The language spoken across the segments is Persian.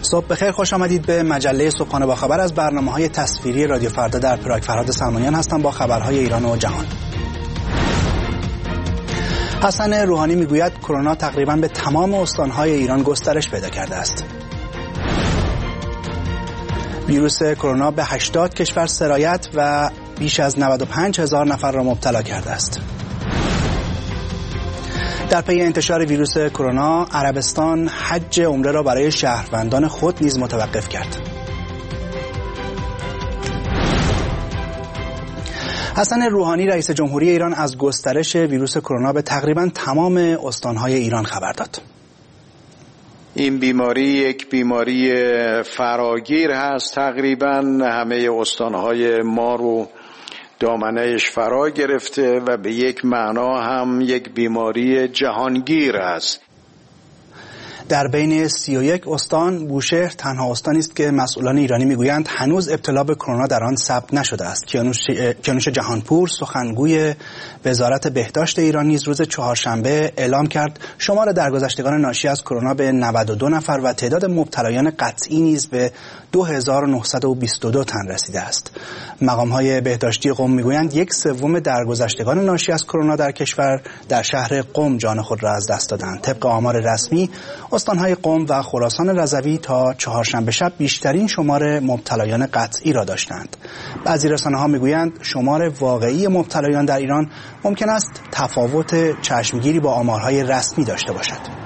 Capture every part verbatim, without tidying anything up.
صبح بخیر، خوش آمدید به مجله صبحانه با خبر از برنامه‌های تصویری رادیو فردا در پراگ. فرهاد سلمانیان هستم با خبرهای ایران و جهان. حسن روحانی میگوید کرونا تقریباً به تمام استان‌های ایران گسترش پیدا کرده است. ویروس کرونا به هشتاد کشور سرایت و بیش از نود و پنج هزار نفر را مبتلا کرده است. در پی انتشار ویروس کرونا، عربستان حج عمره را برای شهروندان خود نیز متوقف کرد. حسن روحانی رئیس جمهوری ایران از گسترش ویروس کرونا به تقریباً تمام استان‌های ایران خبر داد. این بیماری یک بیماری فراگیر هست، تقریباً همه استان‌های ما رو دامنه‌اش فرا گرفته و به یک معنا هم یک بیماری جهانگیر است. در بین سی و یک استان، بوشهر تنها استانی است که مسئولان ایرانی میگویند هنوز ابتلا به کرونا در آن ثبت نشده است. کیانوش کیانوش جهانپور، سخنگوی وزارت بهداشت ایران، نیز روز چهارشنبه اعلام کرد شمار درگذشتگان ناشی از کرونا به نود و دو نفر و تعداد مبتلایان قطعی نیز به دو هزار و نهصد و بیست و دو تن رسیده است. مقام‌های بهداشتی قم میگویند یک سوم درگذشتگان ناشی از کرونا در کشور در شهر قم جان خود را از دست دادند. طبق آمار رسمی، استان‌های قم و خراسان رضوی تا چهارشنبه شب بیشترین شمار مبتلایان قطعی را داشتند. بعضی رسانه‌ها میگویند شمار واقعی مبتلایان در ایران ممکن است تفاوت چشمگیری با آمارهای رسمی داشته باشد.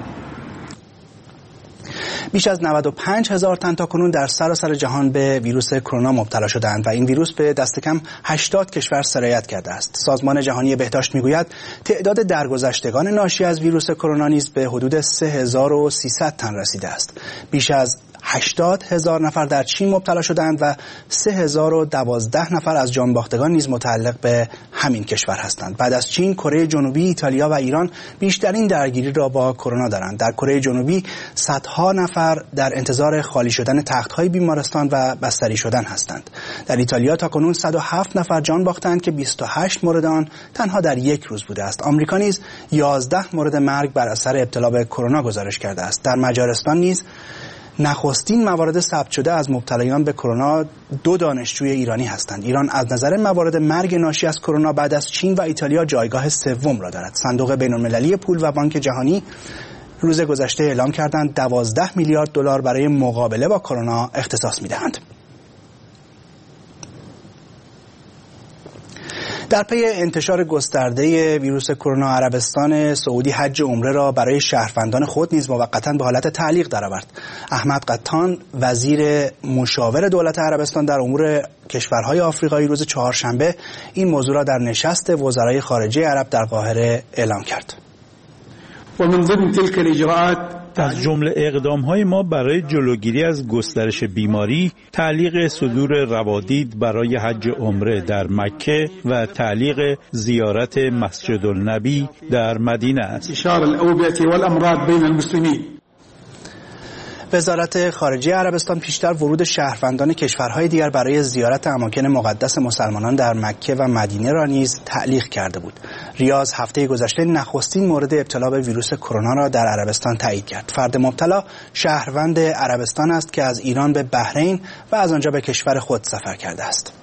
بیش از نود و پنج هزار تن تاکنون در سراسر جهان به ویروس کرونا مبتلا شدند و این ویروس به دست کم هشتاد کشور سرایت کرده است. سازمان جهانی بهداشت میگوید تعداد درگذشتگان ناشی از ویروس کرونا نیز به حدود سه هزار و سیصد تن رسیده است. بیش از هشتاد هزار نفر در چین مبتلا شدند و سه هزار و دوازده نفر از جانباختگان نیز متعلق به همین کشور هستند. بعد از چین، کره جنوبی، ایتالیا و ایران بیشترین درگیری را با کرونا دارند. در کره جنوبی صدها نفر در انتظار خالی شدن تخت‌های بیمارستان و بستری شدن هستند. در ایتالیا تاکنون صد و هفت نفر جان باختند که بیست و هشت مورد آن تنها در یک روز بوده است. آمریکا نیز یازده مورد مرگ بر اثر ابتلا به کرونا گزارش کرده است. در مجارستان نیز نخستین موارد ثبت شده از مبتلایان به کرونا دو دانشجوی ایرانی هستند. ایران از نظر موارد مرگ ناشی از کرونا بعد از چین و ایتالیا جایگاه سوم را دارد. صندوق بین‌المللی پول و بانک جهانی روز گذشته اعلام کردند دوازده میلیارد دلار برای مقابله با کرونا اختصاص می‌دهند. در پی انتشار گسترده ویروس کرونا، عربستان سعودی حج عمره را برای شهروندان خود نیز موقتا به حالت تعلیق درآورد. احمد قطان، وزیر مشاور دولت عربستان در امور کشورهای آفریقایی، روز چهارشنبه این موضوع را در نشست وزرای خارجه عرب در قاهره اعلام کرد. و من ضمن تلك الاجراءات از جمله اقدام‌های ما برای جلوگیری از گسترش بیماری، تعلیق صدور روادید برای حج عمره در مکه و تعلیق زیارت مسجد النبی در مدینه است. انتشار الاوبئه والامراض بین المسلمین. وزارت خارجه عربستان پیشتر ورود شهروندان کشورهای دیگر برای زیارت اماکن مقدس مسلمانان در مکه و مدینه را نیز تعلیق کرده بود. ریاض هفته گذشته نخستین مورد ابتلا به ویروس کرونا را در عربستان تایید کرد. فرد مبتلا شهروند عربستان است که از ایران به بحرین و از آنجا به کشور خود سفر کرده است.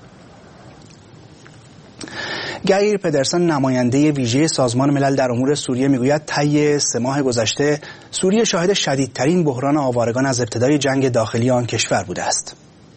گایر پدرسن، نماینده ویژه سازمان ملل در امور سوریه، میگوید طی سه ماه گذشته سوریه شاهد شدیدترین بحران آوارگان از ابتدای جنگ داخلی آن کشور بوده است.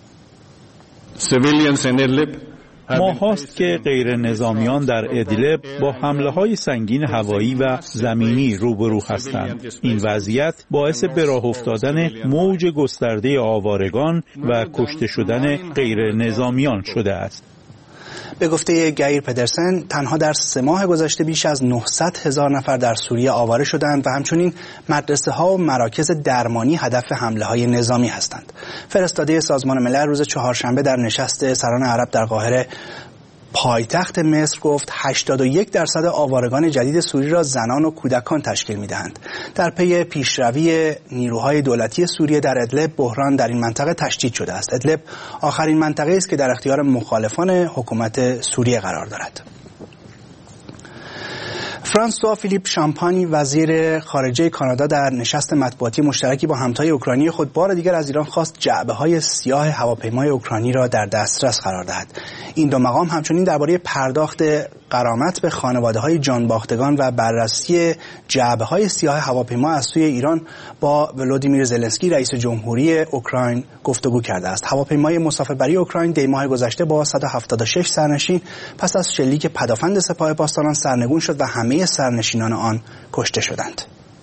ما هاست که غیر نظامیان در ادلب با حمله های سنگین هوایی و زمینی روبرو هستند. این وضعیت باعث به راه افتادن موج گسترده آوارگان و کشته شدن غیر نظامیان شده است. به گفته گایر پدرسن، تنها در سه ماه گذشته بیش از نهصد هزار نفر در سوریه آواره شدند و همچنین مدرسه ها و مراکز درمانی هدف حمله های نظامی هستند. فرستاده سازمان ملل روز چهارشنبه در نشست سران عرب در قاهره پایتخت مصر گفت هشتاد و یک درصد آوارگان جدید سوری را زنان و کودکان تشکیل می‌دهند. در پی پیشروی نیروهای دولتی سوریه در ادلب، بحران در این منطقه تشدید شده است. ادلب آخرین منطقه است که در اختیار مخالفان حکومت سوریه قرار دارد. فرانسوا فیلیپ شامپانی وزیر خارجه کانادا در نشست مطبوعاتی مشترکی با همتای اوکراینی خود بار دیگر از ایران خواست جعبه‌های سیاه هواپیمای اوکراینی را در دسترس قرار دهد. این دو مقام همچنین درباره پرداخت غرامت به خانواده‌های جانباختگان و بررسی جعبه‌های سیاه هواپیما از سوی ایران با ولودیمیر زلنسکی رئیس جمهوری اوکراین گفتگو کرده است. هواپیمای مسافربری اوکراین دی ماه گذشته با صد و هفتاد و شش سرنشین پس از شلیک پدافند سپاه پاسداران سرنگون شد و همه سرنشینان آن کشته شدند.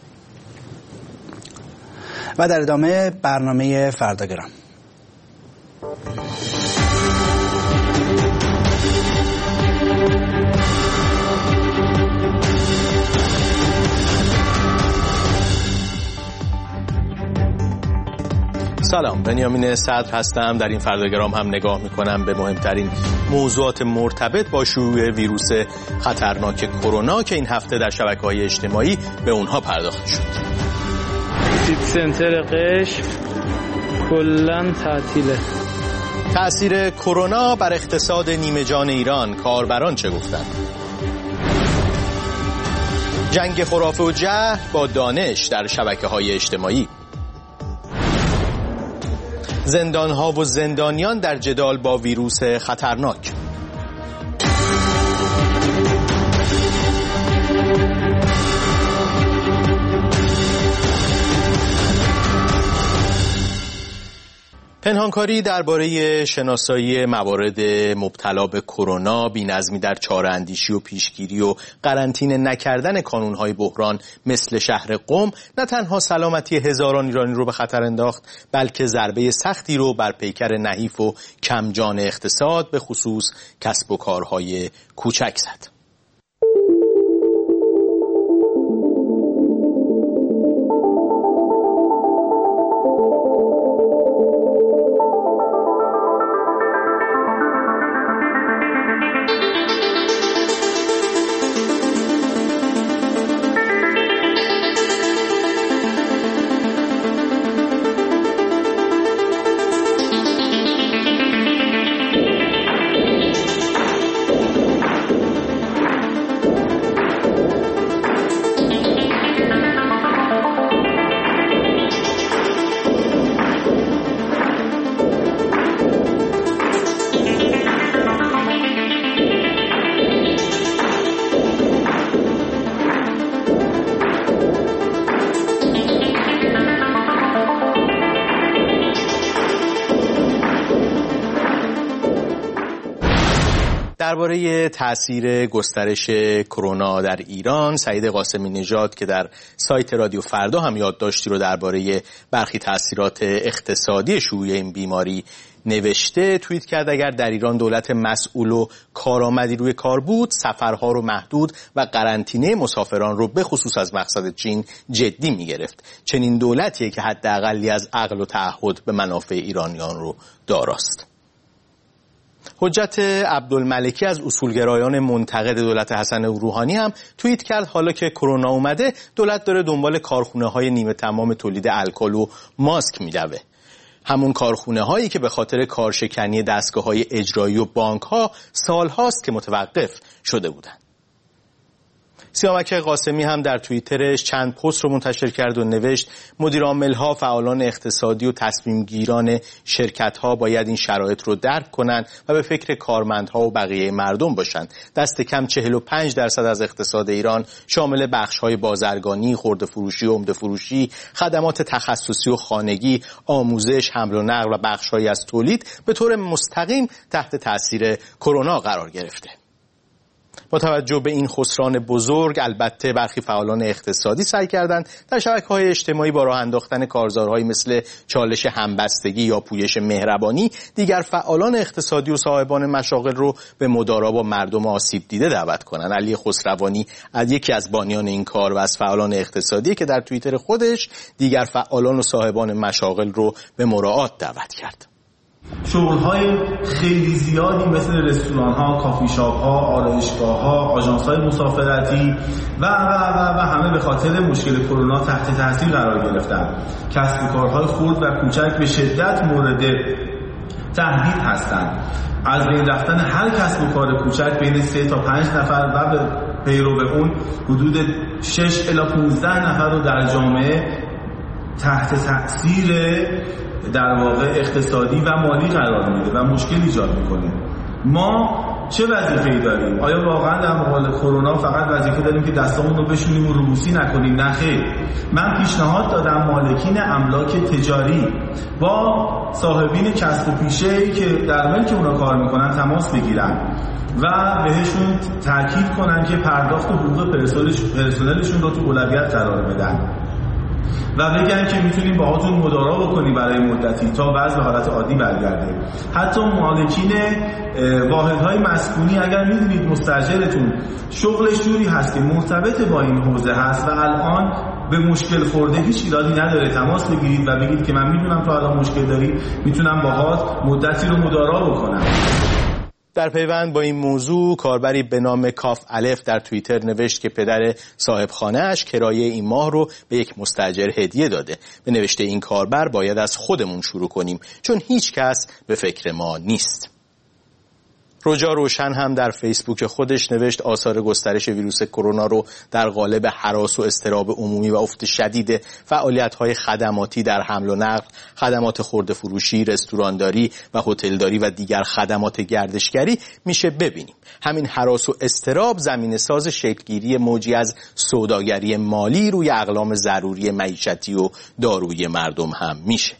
و در ادامه برنامه فرداگرام. سلام، بنیامین صدر هستم. در این فرداگرام هم نگاه میکنم به مهمترین موضوعات مرتبط با شیوع ویروس خطرناک کرونا که این هفته در شبکه‌های اجتماعی به اونها پرداخته شد. سیتی سنتر قشم کلاً تعطیله. تأثیر کرونا بر اقتصاد نیمه جان ایران، کاربران چه گفتند؟ جنگ خرافه و جهل با دانش در شبکه‌های اجتماعی. زندان‌ها و زندانیان در جدال با ویروس خطرناک. پنهانکاری درباره شناسایی موارد مبتلا به کرونا، بی‌نظمی در چاره‌اندیشی و پیشگیری و قرنطینه نکردن کانون‌های بحران مثل شهر قم نه تنها سلامتی هزاران ایرانی رو به خطر انداخت، بلکه ضربه سختی رو بر پیکر نحیف و کمجان اقتصاد به خصوص کسب و کارهای کوچک زد. درباره تأثیر گسترش کرونا در ایران، سعید قاسمی نژاد که در سایت رادیو فردا هم یادداشتی رو درباره برخی تأثیرات اقتصادی شیوع این بیماری نوشته، توییت کرد اگر در ایران دولت مسئول و کارآمدی روی کار بود، سفرها رو محدود و قرنطینه مسافران رو به خصوص از مقصد چین جدی می‌گرفت. چنین دولتیه که حداقلی از عقل و تعهد به منافع ایرانیان رو داراست. حجت عبدالملکی از اصولگرایان منتقد دولت حسن روحانی هم توییت کرد حالا که کرونا اومده دولت داره دنبال کارخونه‌های نیمه تمام تولید الکل و ماسک می‌دوه. همون کارخونه هایی که به خاطر کارشکنی دستگاه‌های اجرایی و بانک‌ها سال‌هاست که متوقف شده بودند. سیامک قاسمی هم در توییترش چند پست رو منتشر کرد و نوشت مدیرعامل‌ها، فعالان اقتصادی و تصمیم گیران شرکت‌ها باید این شرایط رو درک کنند و به فکر کارمندها و بقیه مردم باشند. دست کم چهل و پنج درصد از اقتصاد ایران شامل بخش‌های بازرگانی، خرده فروشی و عمده فروشی، خدمات تخصصی و خانگی، آموزش، حمل و نقل و بخش‌هایی از تولید به طور مستقیم تحت تأثیر کرونا قرار گرفته. با توجه به این خسران بزرگ، البته برخی فعالان اقتصادی سعی کردند در شبکه‌های اجتماعی با راه انداختن کارزارهایی مثل چالش همبستگی یا پویش مهربانی دیگر فعالان اقتصادی و صاحبان مشاغل رو به مدارا با مردم آسیب دیده دعوت کنند. علی خسروانی از یکی از بانیان این کار و از فعالان اقتصادی که در توییتر خودش دیگر فعالان و صاحبان مشاغل رو به مراعات دعوت کرد. شغل‌های خیلی زیادی مثل رستوران‌ها، کافی شاپ‌ها، آرایشگاه‌ها، آژانس‌های مسافرتی و و و و همه به خاطر مشکل کرونا تحت تاثیر قرار گرفتند. کسب و کارهای خرد و کوچک به شدت مورد تهدید هستند. از بین رفتن هر کسب و کار کوچک بین سه تا پنج نفر و به پیرو اون حدود شش الی پانزده نفر رو در جامعه تحت تأثیر در واقع اقتصادی و مالی قرار میده و مشکل ایجاد میکنه. ما چه وظیفه‌ای داریم؟ آیا واقعا در مقابل کرونا فقط وظیفه داریم که دستامون رو بشوریم و روبوسی نکنیم؟ نه خیر. من پیشنهاد دادم مالکین املاک تجاری با صاحبین کسب و پیشه‌ای که در ملک اونا کار میکنن تماس بگیرن و بهشون تاکید کنن که پرداخت حقوق پرسنلشون رو تو اولویت قرار بدن و بگن که میتونیم باهاتون مدارا بکنیم برای مدتی تا وضع به حالت عادی برگرده. حتی مالکین واحدهای مسکونی اگر میدونید مستاجرتون شغلش جوری هست که مرتبط با این حوزه هست و الان به مشکل خورده، هیچ ایرادی نداره تماس بگیرید و بگید که من میدونم تو الان مشکل داری، میتونم باهات مدتی رو مدارا بکنم. در پیوند با این موضوع کاربری به نام کاف الف در توییتر نوشت که پدر صاحب خانه‌اش کرایه این ماه رو به یک مستاجر هدیه داده. به نوشته این کاربر باید از خودمون شروع کنیم چون هیچ کس به فکر ما نیست. رجا روشن هم در فیسبوک خودش نوشت آثار گسترش ویروس کرونا رو در قالب هراس و اضطراب عمومی و افت شدید فعالیت‌های خدماتی در حمل و نقل، خدمات خرده فروشی، رستورانداری و هتلداری و دیگر خدمات گردشگری میشه ببینیم. همین هراس و اضطراب زمینه ساز شکلگیری موجی از سوداگری مالی روی اقلام ضروری معیشتی و دارویی مردم هم میشه.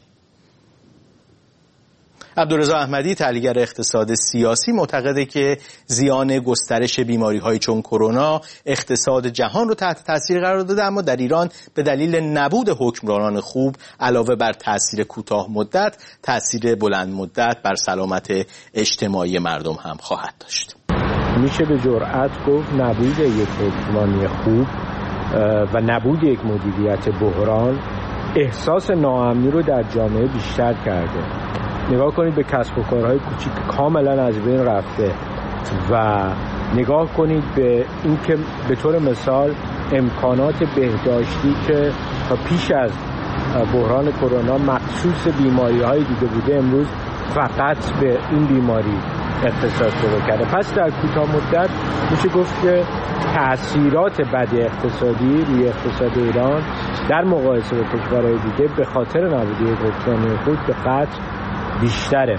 عبدالرضا احمدی تحلیلگر اقتصاد سیاسی معتقده که زیان گسترش بیماری‌های چون کرونا اقتصاد جهان رو تحت تاثیر قرار داده، اما در ایران به دلیل نبود حکمرانان خوب علاوه بر تاثیر کوتاه مدت، تاثیر بلند مدت بر سلامت اجتماعی مردم هم خواهد داشت. میشه به جرئت گفت نبود یک حکمرانی خوب و نبود یک مدیریت بحران احساس ناامنی رو در جامعه بیشتر کرده. نگاه کنید به کسب و کارهای کوچیک کاملا از بین رفته و نگاه کنید به اینکه به طور مثال امکانات بهداشتی که تا پیش از بحران کرونا مخصوص بیماری‌های دیگه بوده امروز فقط به این بیماری اختصاص پیدا کرده. پس در کوتاه مدت میشه گفت که تأثیرات بد اقتصادی روی اقتصاد ایران در مقایسه با کشورهای دیگه به خاطر نبود یک حکمرانی خوب به قطع بیشتره.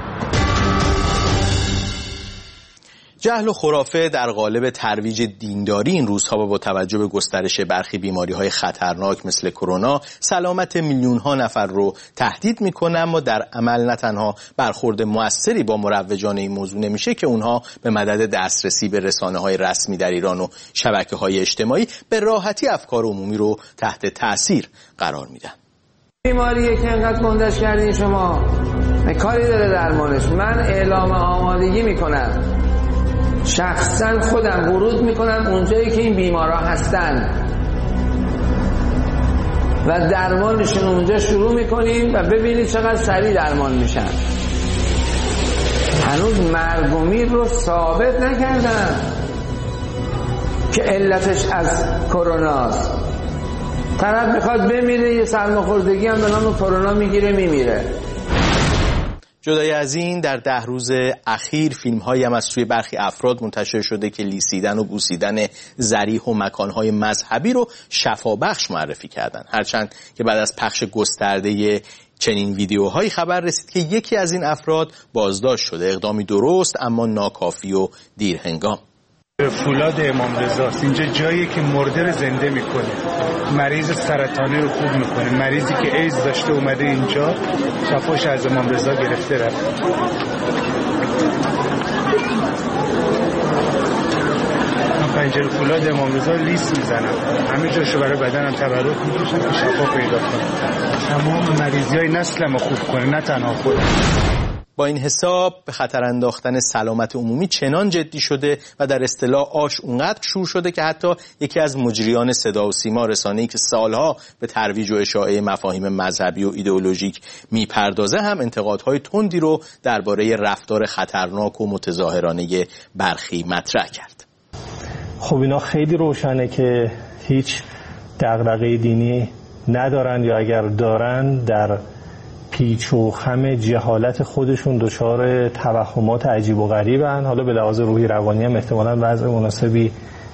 جهل و خرافه در قالب ترویج دینداری این روزها با توجه به گسترش برخی بیماری‌های خطرناک مثل کرونا سلامت میلیون‌ها نفر رو تهدید می‌کنه، اما در عمل نه تنها برخورد موثری با مروجان این موضوع نمیشه که اونها به مدد دسترسی به رسانه‌های رسمی در ایران و شبکه‌های اجتماعی به راحتی افکار عمومی رو تحت تأثیر قرار میدن. بیماریه که انقدر گندش کردین شما، کاری داره درمانش. من اعلام آمادگی میکنم، شخصا خودم ورود میکنم اونجایی که این بیمارا هستن و درمانشون اونجا شروع میکنیم و ببینید چقدر سریع درمان میشن. هنوز مرگ و میر رو ثابت نکردن که علتش از کروناست. طرف میخواد بمیره، یه سرماخوردگی هم به نام کرونا میگیره میمیره. جدای از این در ده روز اخیر فیلم هایی هم از سوی برخی افراد منتشر شده که لیسیدن و بوسیدن ذریح و مکانهای مذهبی رو شفابخش معرفی کردن، هرچند که بعد از پخش گسترده چنین ویدیوهایی خبر رسید که یکی از این افراد بازداشت شده. اقدامی درست اما ناکافی و دیرهنگام. فولاد امام رضاست. اینجا جایی که مرده رو زنده میکنه، مریض سرطانی رو خوب میکنه، مریضی که ایدز داشته اومده اینجا شفاش از امام رضا گرفته رفت. من پنجره فولاد امام رضا لیست میزنم، همه جاشو برای بدنم تبرک میکشم که شفا پیدا کنم، تمام مریضی های نسلم رو خوب کنه، نه تنها خودم. با این حساب به خطر انداختن سلامت عمومی چنان جدی شده و در اصطلاح آش اونقدر شور شده که حتی یکی از مجریان صدا و سیما، رسانه‌ای که سالها به ترویج و اشاعه مفاهیم مذهبی و ایدئولوژیک میپردازه، هم انتقادهای تندی رو درباره رفتار خطرناک و متظاهرانه برخی مطرح کرد. خب اینا خیلی روشنه که هیچ دغدغه دینی ندارن، یا اگر دارن در پیچ و خم جهالت خودشون دچار توهمات عجیب و غریبن. حالا به لحاظ روحی روانی هم احتمالاً وضع مناسبی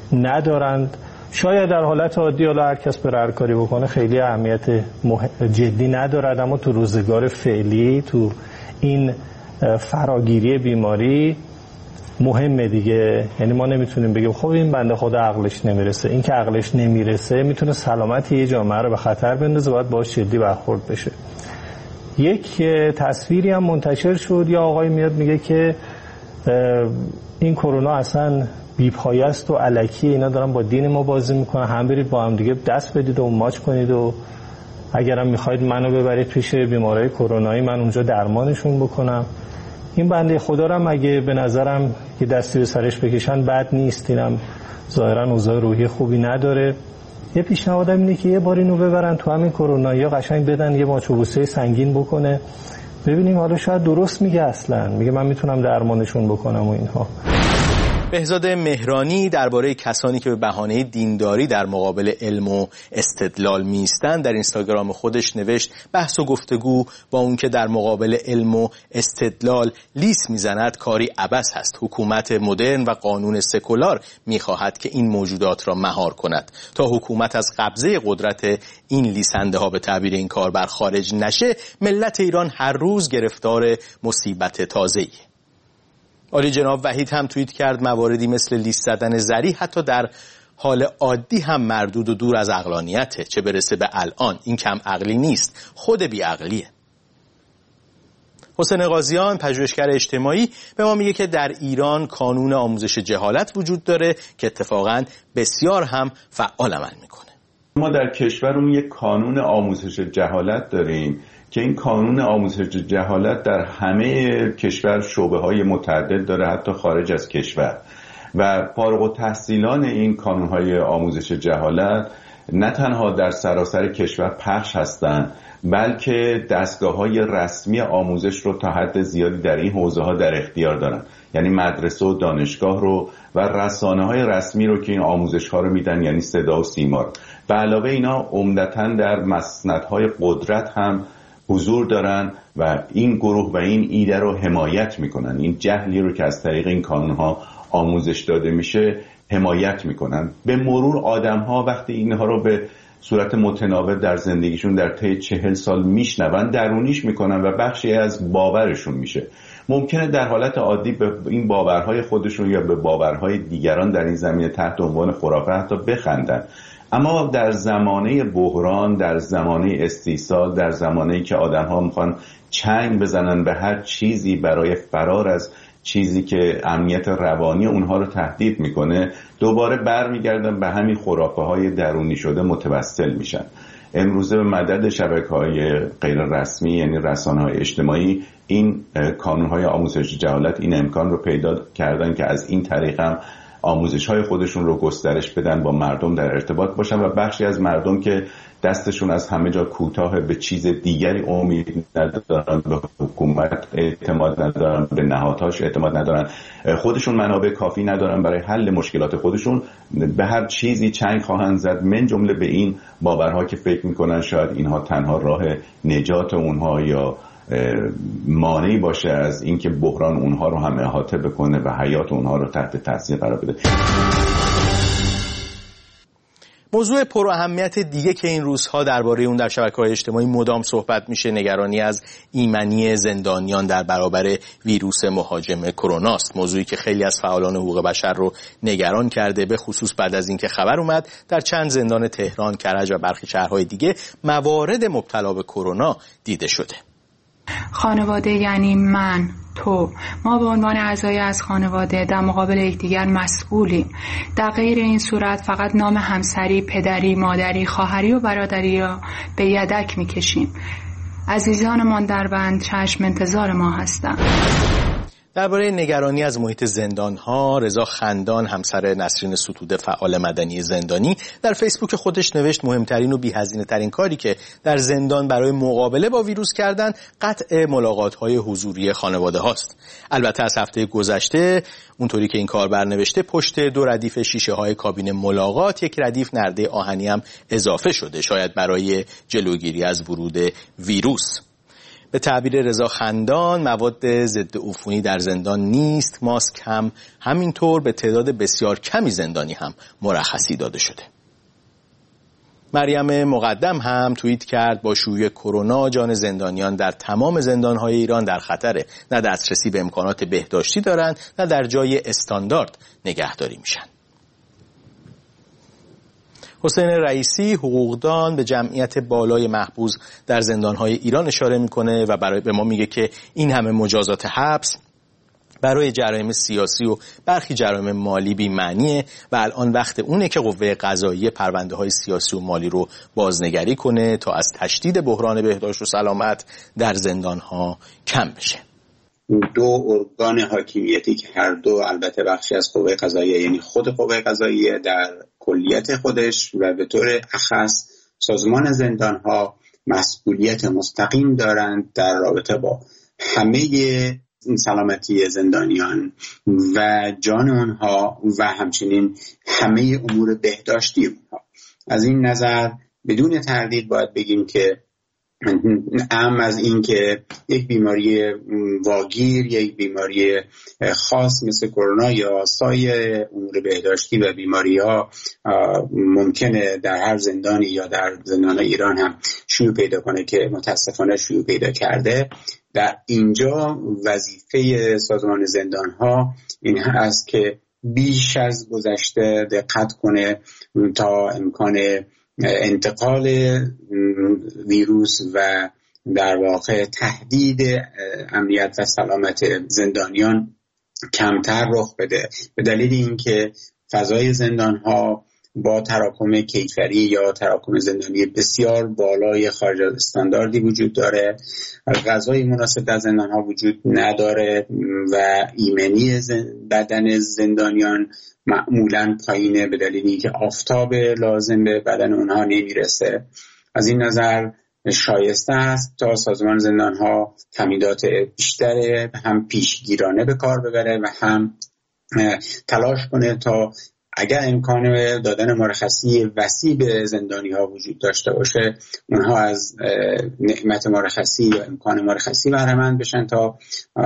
ندارند. شاید در حالت عادی حالا هر کس بره هر کاری بکنه خیلی اهمیت جدی ندارد، اما تو روزگار فعلی تو این فراگیری بیماری مهمه دیگه. یعنی ما نمیتونیم بگیم خب این بنده خدا عقلش نمیرسه. این که عقلش نمیرسه میتونه سلامتی یه جامعه رو به خطر بندازه، باید باهاش جدی برخورد بشه. یک تصویری هم منتشر شد، یا آقای میاد میگه که این کرونا اصلا بی‌پایه است و الکی، اینا دارن با دین ما بازی میکنن، هم برید با هم دیگه دست بدید و ماچ کنید و اگرم میخواید منو ببرید پیش بیمارای کرونایی من اونجا درمانشون بکنم. این بنده خدا رو اگه به نظرم که دستی به سرش بکشن بد نیست، اینم ظاهرا اوضاع روحی خوبی نداره. یه پیشنهادم اینه که یه بار اینو ببرن تو همین کرونایی‌ها قشنگ بدن یه ماچوبوسه سنگین بکنه، ببینیم حالا شاید درست میگه، اصلا میگه من میتونم درمانشون بکنم و اینها. بهزاد مهرانی درباره کسانی که به بهانه دینداری در مقابل علم و استدلال میستند در اینستاگرام خودش نوشت بحث و گفتگو با اون که در مقابل علم و استدلال لیس میزند کاری عبث است. حکومت مدرن و قانون سکولار میخواهد که این موجودات را مهار کند. تا حکومت از قبضه قدرت این لیسنده ها به تعبیر این کاربر خارج نشه، ملت ایران هر روز گرفتار مصیبت تازه‌ای. عالی جناب وحید هم توییت کرد مواردی مثل لیست زدن زری حتی در حال عادی هم مردود و دور از عقلانیته، چه برسه به الان. این کم عقلی نیست، خود بی عقلیه. حسین قاضیان پژوهشگر اجتماعی به ما میگه که در ایران کانون آموزش جهالت وجود داره که اتفاقاً بسیار هم فعال عمل میکنه. ما در کشورمون یک کانون آموزش جهالت داریم که این کانون آموزش جهالت در همه کشور شعبه‌های متعدد داره، حتی خارج از کشور. و فارغ التحصیلان این کانون‌های آموزش جهالت نه تنها در سراسر کشور پخش هستند، بلکه دستگاه‌های رسمی آموزش رو تا حد زیادی در این حوزه‌ها در اختیار دارن. یعنی مدرسه و دانشگاه رو و رسانه‌های رسمی رو که این آموزش‌ها رو میدن، یعنی صدا و سیما رو. به علاوه اینا عمدتاً در مسندهای قدرت هم حضور دارن و این گروه و این ایده رو حمایت میکنن. این جهلی رو که از طریق این کانونها آموزش داده میشه حمایت میکنن. به مرور آدمها وقتی اینها رو به صورت متناوب در زندگیشون در طی چهل سال میشنون، درونیش میکنن و بخشی از باورشون میشه. ممکنه در حالت عادی به این باورهای خودشون یا به باورهای دیگران در این زمینه تحت عنوان خرافه حتی بخندن، اما در زمانه بحران، در زمانه استیصال، در زمانه‌ای که آدم‌ها میخوان چنگ بزنن به هر چیزی برای فرار از چیزی که امنیت روانی اونها رو تهدید میکنه، دوباره برمیگردن به همین خرافه‌های درونی شده متوسل میشن. امروزه به مدد شبکه‌های غیر رسمی یعنی رسانه‌های اجتماعی این کانون‌های آموزش جهالت این امکان رو پیدا کردن که از این طریق هم آموزش‌های خودشون رو گسترش بدن، با مردم در ارتباط باشن و بخشی از مردم که دستشون از همه جا کوتاه، به چیز دیگری امید ندارن، به حکومت اعتماد ندارن، به نهادهاش اعتماد ندارن، خودشون منابع کافی ندارن برای حل مشکلات خودشون، به هر چیزی چنگ خواهند زد، من جمله به این باورها که فکر میکنن شاید اینها تنها راه نجات اونها یا مانعی باشه از اینکه بحران اونها رو هم احاطه بکنه و حیات اونها رو تحت تاثیر قرار بده. موضوع پر اهمیت دیگه که این روزها درباره اون در شبکه‌های اجتماعی مدام صحبت میشه نگرانی از ایمنی زندانیان در برابر ویروس مهاجم کرونا است. موضوعی که خیلی از فعالان حقوق بشر رو نگران کرده، به خصوص بعد از اینکه خبر اومد در چند زندان تهران، کرج و برخی شهرهای دیگه موارد مبتلا به کرونا دیده شده. خانواده یعنی من، تو، ما به عنوان اعضای از خانواده در مقابل یکدیگر مسئولیم. در غیر این صورت فقط نام همسری، پدری، مادری، خواهری و برادری را به یدک میکشیم. عزیزانمان در بند چشم انتظار ما هستند. درباره نگرانی از محیط زندان‌ها، رضا خندان همسر نسرین ستوده فعال مدنی زندانی در فیسبوک خودش نوشت مهمترین و بی‌هزینه‌ترین کاری که در زندان برای مقابله با ویروس کردن قطع ملاقات‌های حضوری خانواده هاست. البته از هفته گذشته اونطوری که این کاربر نوشته پشت دو ردیف شیشه‌های کابین ملاقات یک ردیف نرده آهنی هم اضافه شده، شاید برای جلوگیری از ورود ویروس. به تعبیر رضا خندان مواد ضد عفونی در زندان نیست، ماسک هم همینطور. به تعداد بسیار کمی زندانی هم مرخصی داده شده. مریم مقدم هم توییت کرد با شیوع کرونا جان زندانیان در تمام زندان‌های ایران در خطره. نه دسترسی به امکانات بهداشتی دارند، نه در جای استاندارد نگهداری میشن. حسین رئیسی حقوقدان به جمعیت بالای محبوس در زندان‌های ایران اشاره میکنه و برای به ما میگه که این همه مجازات حبس برای جرایم سیاسی و برخی جرایم مالی بی معنیه و الان وقت اونه که قوه قضاییه پرونده های سیاسی و مالی رو بازنگری کنه تا از تشدید بحران بهداشت و سلامت در زندان ها کم بشه. دو ارگان حاکمیتی که هر دو البته بخشی از قوه قضاییه، یعنی خود قوه قضاییه در کلیت خودش و به طور اخص سازمان زندان ها مسئولیت مستقیم دارند در رابطه با همه سلامتی زندانیان و جان اونها و همچنین همه امور بهداشتی اونها. از این نظر بدون تردید باید بگیم که اهم از این که یک بیماری واگیر، یک بیماری خاص مثل کرونا یا سایر امور بهداشتی و بیماری ها ممکنه در هر زندانی یا در زندان ایران هم شیوع پیدا کنه که متاسفانه شیوع پیدا کرده، در اینجا وظیفه سازمان زندان ها این است که بیش از گذشته دقت کنه تا امکان انتقال ویروس و در واقع تهدید امنیت و سلامت زندانیان کمتر رخ بده، به دلیل اینکه فضای زندان ها با تراکم کیفری یا تراکم زندانی بسیار بالای خارج از استانداردی وجود داره، غذای مناسب در زندان ها وجود نداره و ایمنی بدن زندانیان معمولاً پایینه به دلیلی که آفتاب لازم به بدن اونها نمیرسه. از این نظر شایسته است تا سازمان زندان ها تمهیدات بیشتر هم پیشگیرانه به کار ببره و هم تلاش کنه تا اگر امکان دادن مرخصی وسیع به زندانی ها وجود داشته باشه اونها از نعمت مرخصی یا امکان مرخصی بهره‌مند بشن تا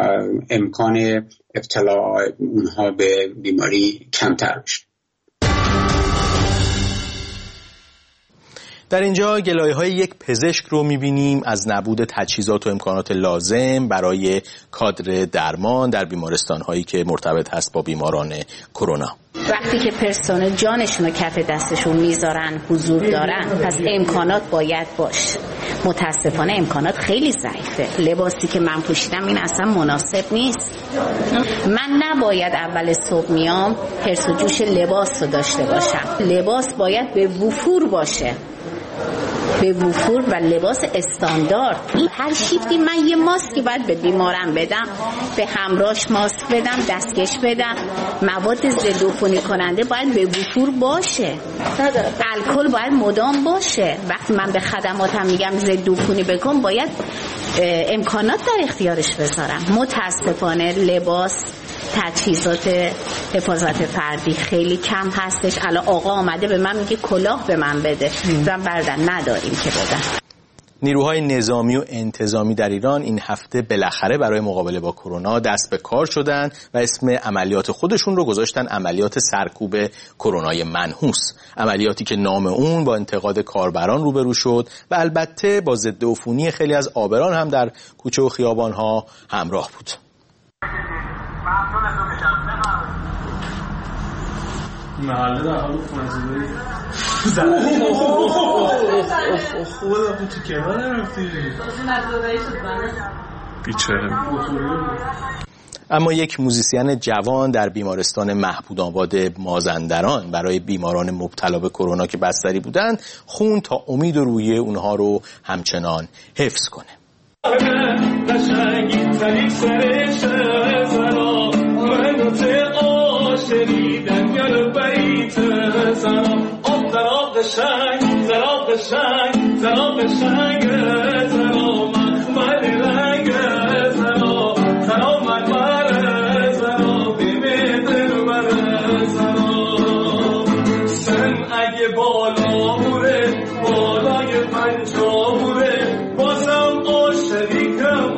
امکان ابتلا اونها به بیماری کمتر بشه. در اینجا گلایه‌های یک پزشک رو می‌بینیم از نبود تجهیزات و امکانات لازم برای کادر درمان در بیمارستان‌هایی که مرتبط هست با بیماران کرونا. وقتی که پرسنل جانشون رو کف دستشون میذارن حضور دارن، پس امکانات باید باشه. متاسفانه امکانات خیلی ضعیفه. لباسی که من پوشیدم این اصلا مناسب نیست. من نباید اول صبح میام حرص و جوش لباس رو داشته باشم. لباس باید به وفور باشه، به وفور و لباس استاندارد. هر شیفتی من یه ماسکی باید به بیمارم بدم، به همراهش ماسک بدم، دستکش بدم، مواد ضد عفونی کننده باید به وفور باشه، الکل باید مدام باشه. وقتی من به خدماتم میگم ضد عفونی بکن باید امکانات در اختیارش بذارم. متاسفانه لباس، تجهیزات حفاظت فردی خیلی کم هستش. الان آقا آمده به من میگه کلاه به من بده، من بردن نداریم که بدن. نیروهای نظامی و انتظامی در ایران این هفته بالاخره برای مقابله با کرونا دست به کار شدن و اسم عملیات خودشون رو گذاشتن عملیات سرکوب کرونای منحوس، عملیاتی که نام اون با انتقاد کاربران روبرو شد و البته با ضد عفونی خیلی از آبران هم در کوچه و خیابان‌ها همراه بود. محله در حال فنزوری خدا بود تو کنار نرفتی بیچاره. اما یک موزیسین جوان در بیمارستان محمود آباد مازندران برای بیماران مبتلا به کرونا که بستری بودند خون تا امید و روحیه اونها رو همچنان حفظ کنه. بالای پنجاه بازم عاشقی کم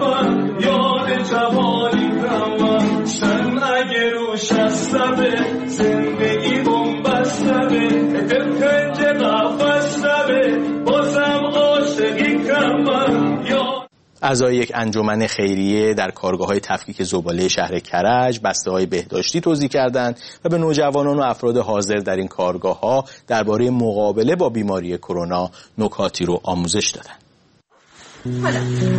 شبه زندگی بومبستمه دل کنج قفصمه بازم عاشقی کمم یا اعضای یک انجمن خیریه در کارگاه‌های تفکیک زباله شهر کرج بسته‌های بهداشتی توزیع کردند و به نوجوانان و افراد حاضر در این کارگاه‌ها درباره مقابله با بیماری کرونا نکاتی رو آموزش دادند. حالا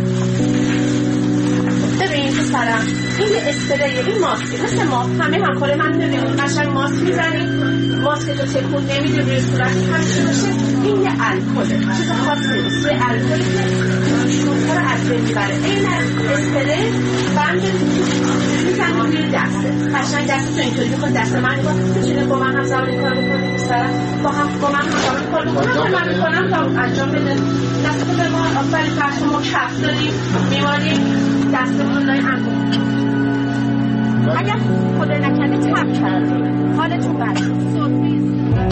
ببین پسرم این یه اسپری، این ماسک مثل ما همه همکار من ببین قشنگ ماسک میزنی، ماسک تو تکون نمیدی روی صورت همیشه باشه. این یه الکله، چیز خاصی نیست، یه الکلی که شوکا رو از بین میبره. این اسپری بند میزنی روی دسته، قشنگ دست تو اینطوری میخواد دست من نگاه میتونه با من هم زمان کار بکنی پسرم، با هم با من هم زمان کار بکنم من میکنم تا انجام بده. دست تو به ما آفرین فرش ما کف داریم میماری دستمون لای انگوم. اگر خدا نکنه تب کردیم حالتون بد شد.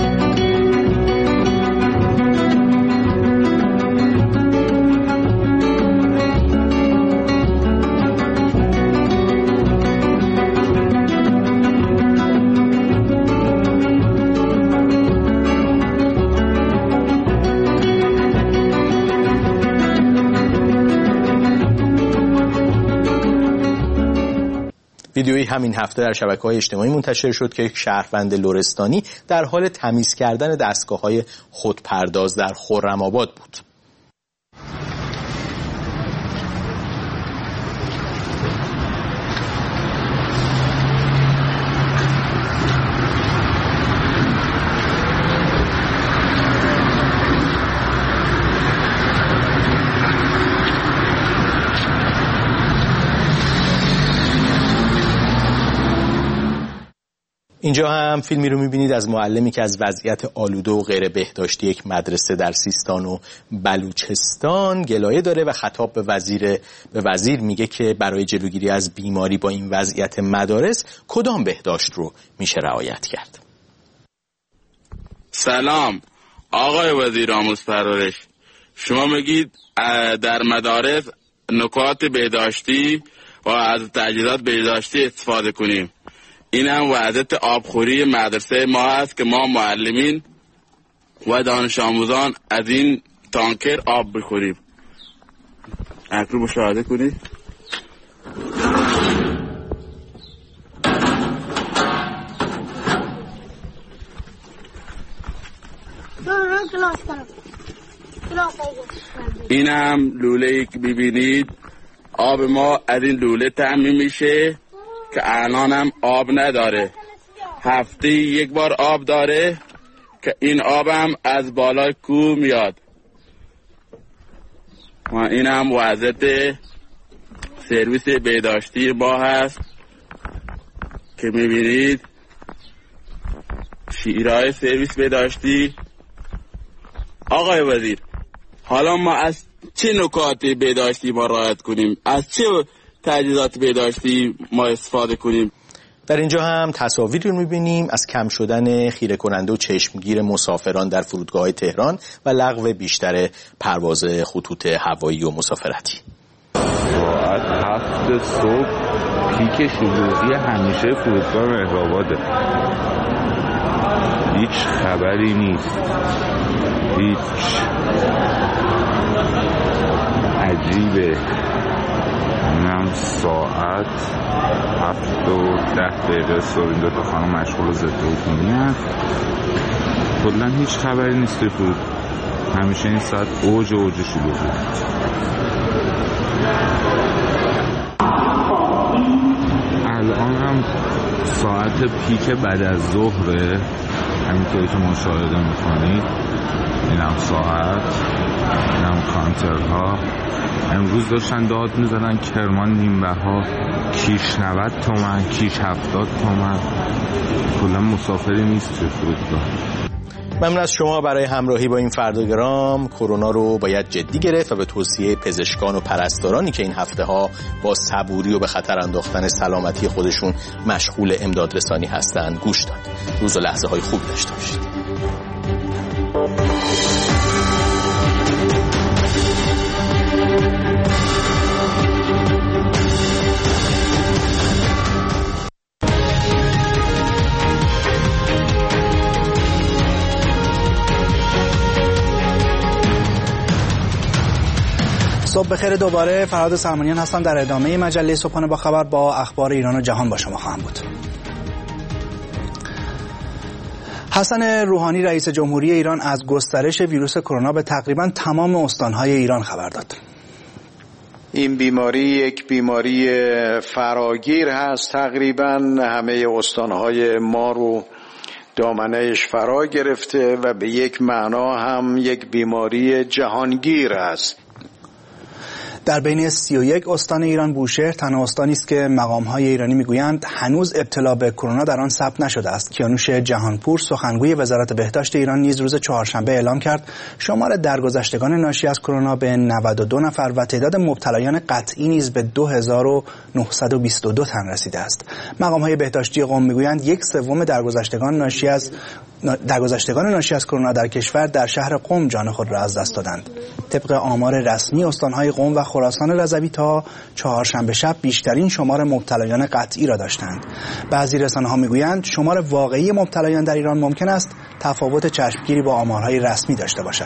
ویدیویی همین هفته در شبکه‌های اجتماعی منتشر شد که یک شهروند لرستانی در حال تمیز کردن دستگاه‌های خودپرداز در خرم‌آباد بود. اینجا هم فیلمی رو می‌بینید از معلمی که از وضعیت آلوده و غیر بهداشتی یک مدرسه در سیستان و بلوچستان گلایه داره و خطاب به وزیر به وزیر میگه که برای جلوگیری از بیماری با این وضعیت مدارس کدام بهداشت رو میشه رعایت کرد. سلام آقای وزیر آموزش پرورش، شما میگید در مدارس نکات بهداشتی و از تجهیزات بهداشتی استفاده کنیم. این هم وضعیت آبخوری مدرسه ما هست که ما معلمین و دانش آموزان از این تانکر آب بخوریم. اکنون مشاهده کنید. این هم لوله که ببینید آب ما از این لوله تامین میشه که الان هم آب نداره. هفته یک بار آب داره که این آب هم از بالای کوه میاد و این هم وضعیت سرویس بهداشتی ما هست که میبینید شیرهای سرویس بهداشتی. آقای وزیر، حالا ما از چه نکات بهداشتی ما رعایت کنیم؟ از چه تجهیزات بهداشتی ما استفاده کنیم؟ در اینجا هم تصاویری رو می‌بینیم از کم شدن خیره کننده و چشمگیر مسافران در فرودگاه تهران و لغو بیشتر پرواز خطوط هوایی و مسافرتی. ساعت هفت صبح پیک شلوغی همیشه فرودگاه مهرآباده. هیچ خبری نیست. هیچ. عجیبه. اینم ساعت هفت و ده دقیقه صبح این دوتا خانم مشغول ضد عفونی هست. کلا هیچ خبری نیست توی فرود. همیشه این ساعت اوج اوج شلوغی. الان هم ساعت پیک بعد از ظهره، همینطوری که مشاهده میکنید. اینم ساعت، اینم کانترها. امروز داشتن داد میزدن کرمان نیمبها کیش نود تومن، کیش هفتاد تومن. کلا مسافری نیست توی فرودگاه. ممنون از شما برای همراهی با این فرداگرام. کرونا رو باید جدی گرفت و به توصیه پزشکان و پرستارانی که این هفته ها با صبوری و به خطر انداختن سلامتی خودشون مشغول امداد رسانی هستند گوش داد. روز و لحظه های خوب داشته باشید. صبح بخیر. دوباره فرهاد سلمانیان هستم. در ادامه مجله صبحانه با خبر با اخبار ایران و جهان با شما خواهم بود. حسن روحانی رئیس جمهوری ایران از گسترش ویروس کرونا به تقریبا تمام استانهای ایران خبر داد. این بیماری یک بیماری فراگیر هست، تقریبا همه استانهای ما رو دامنهش فرا گرفته و به یک معنا هم یک بیماری جهانگیر است. در بین سی و یک استان ایران بوشهر تنها استانی است که مقام‌های ایرانی میگویند هنوز ابتلا به کرونا در آن ثبت نشده است. کیانوش جهانپور سخنگوی وزارت بهداشت ایران نیز روز چهارشنبه اعلام کرد شمار درگذشتگان ناشی از کرونا به نود و دو نفر و تعداد مبتلایان قطعی نیز به دو هزار و نهصد و بیست و دو تن رسیده است. مقام‌های بهداشتی قم میگویند یک سوم درگذشتگان ناشی از درگذشتگان ناشی از کرونا در کشور در شهر قم جان خود را از دست دادند. طبق آمار رسمی استان‌های قم و خراسان رضوی تا چهارشنبه شب بیشترین شمار مبتلایان قطعی را داشتند. بعضی رسانه‌ها میگویند شمار واقعی مبتلایان در ایران ممکن است تفاوت چشمگیری با آمارهای رسمی داشته باشد.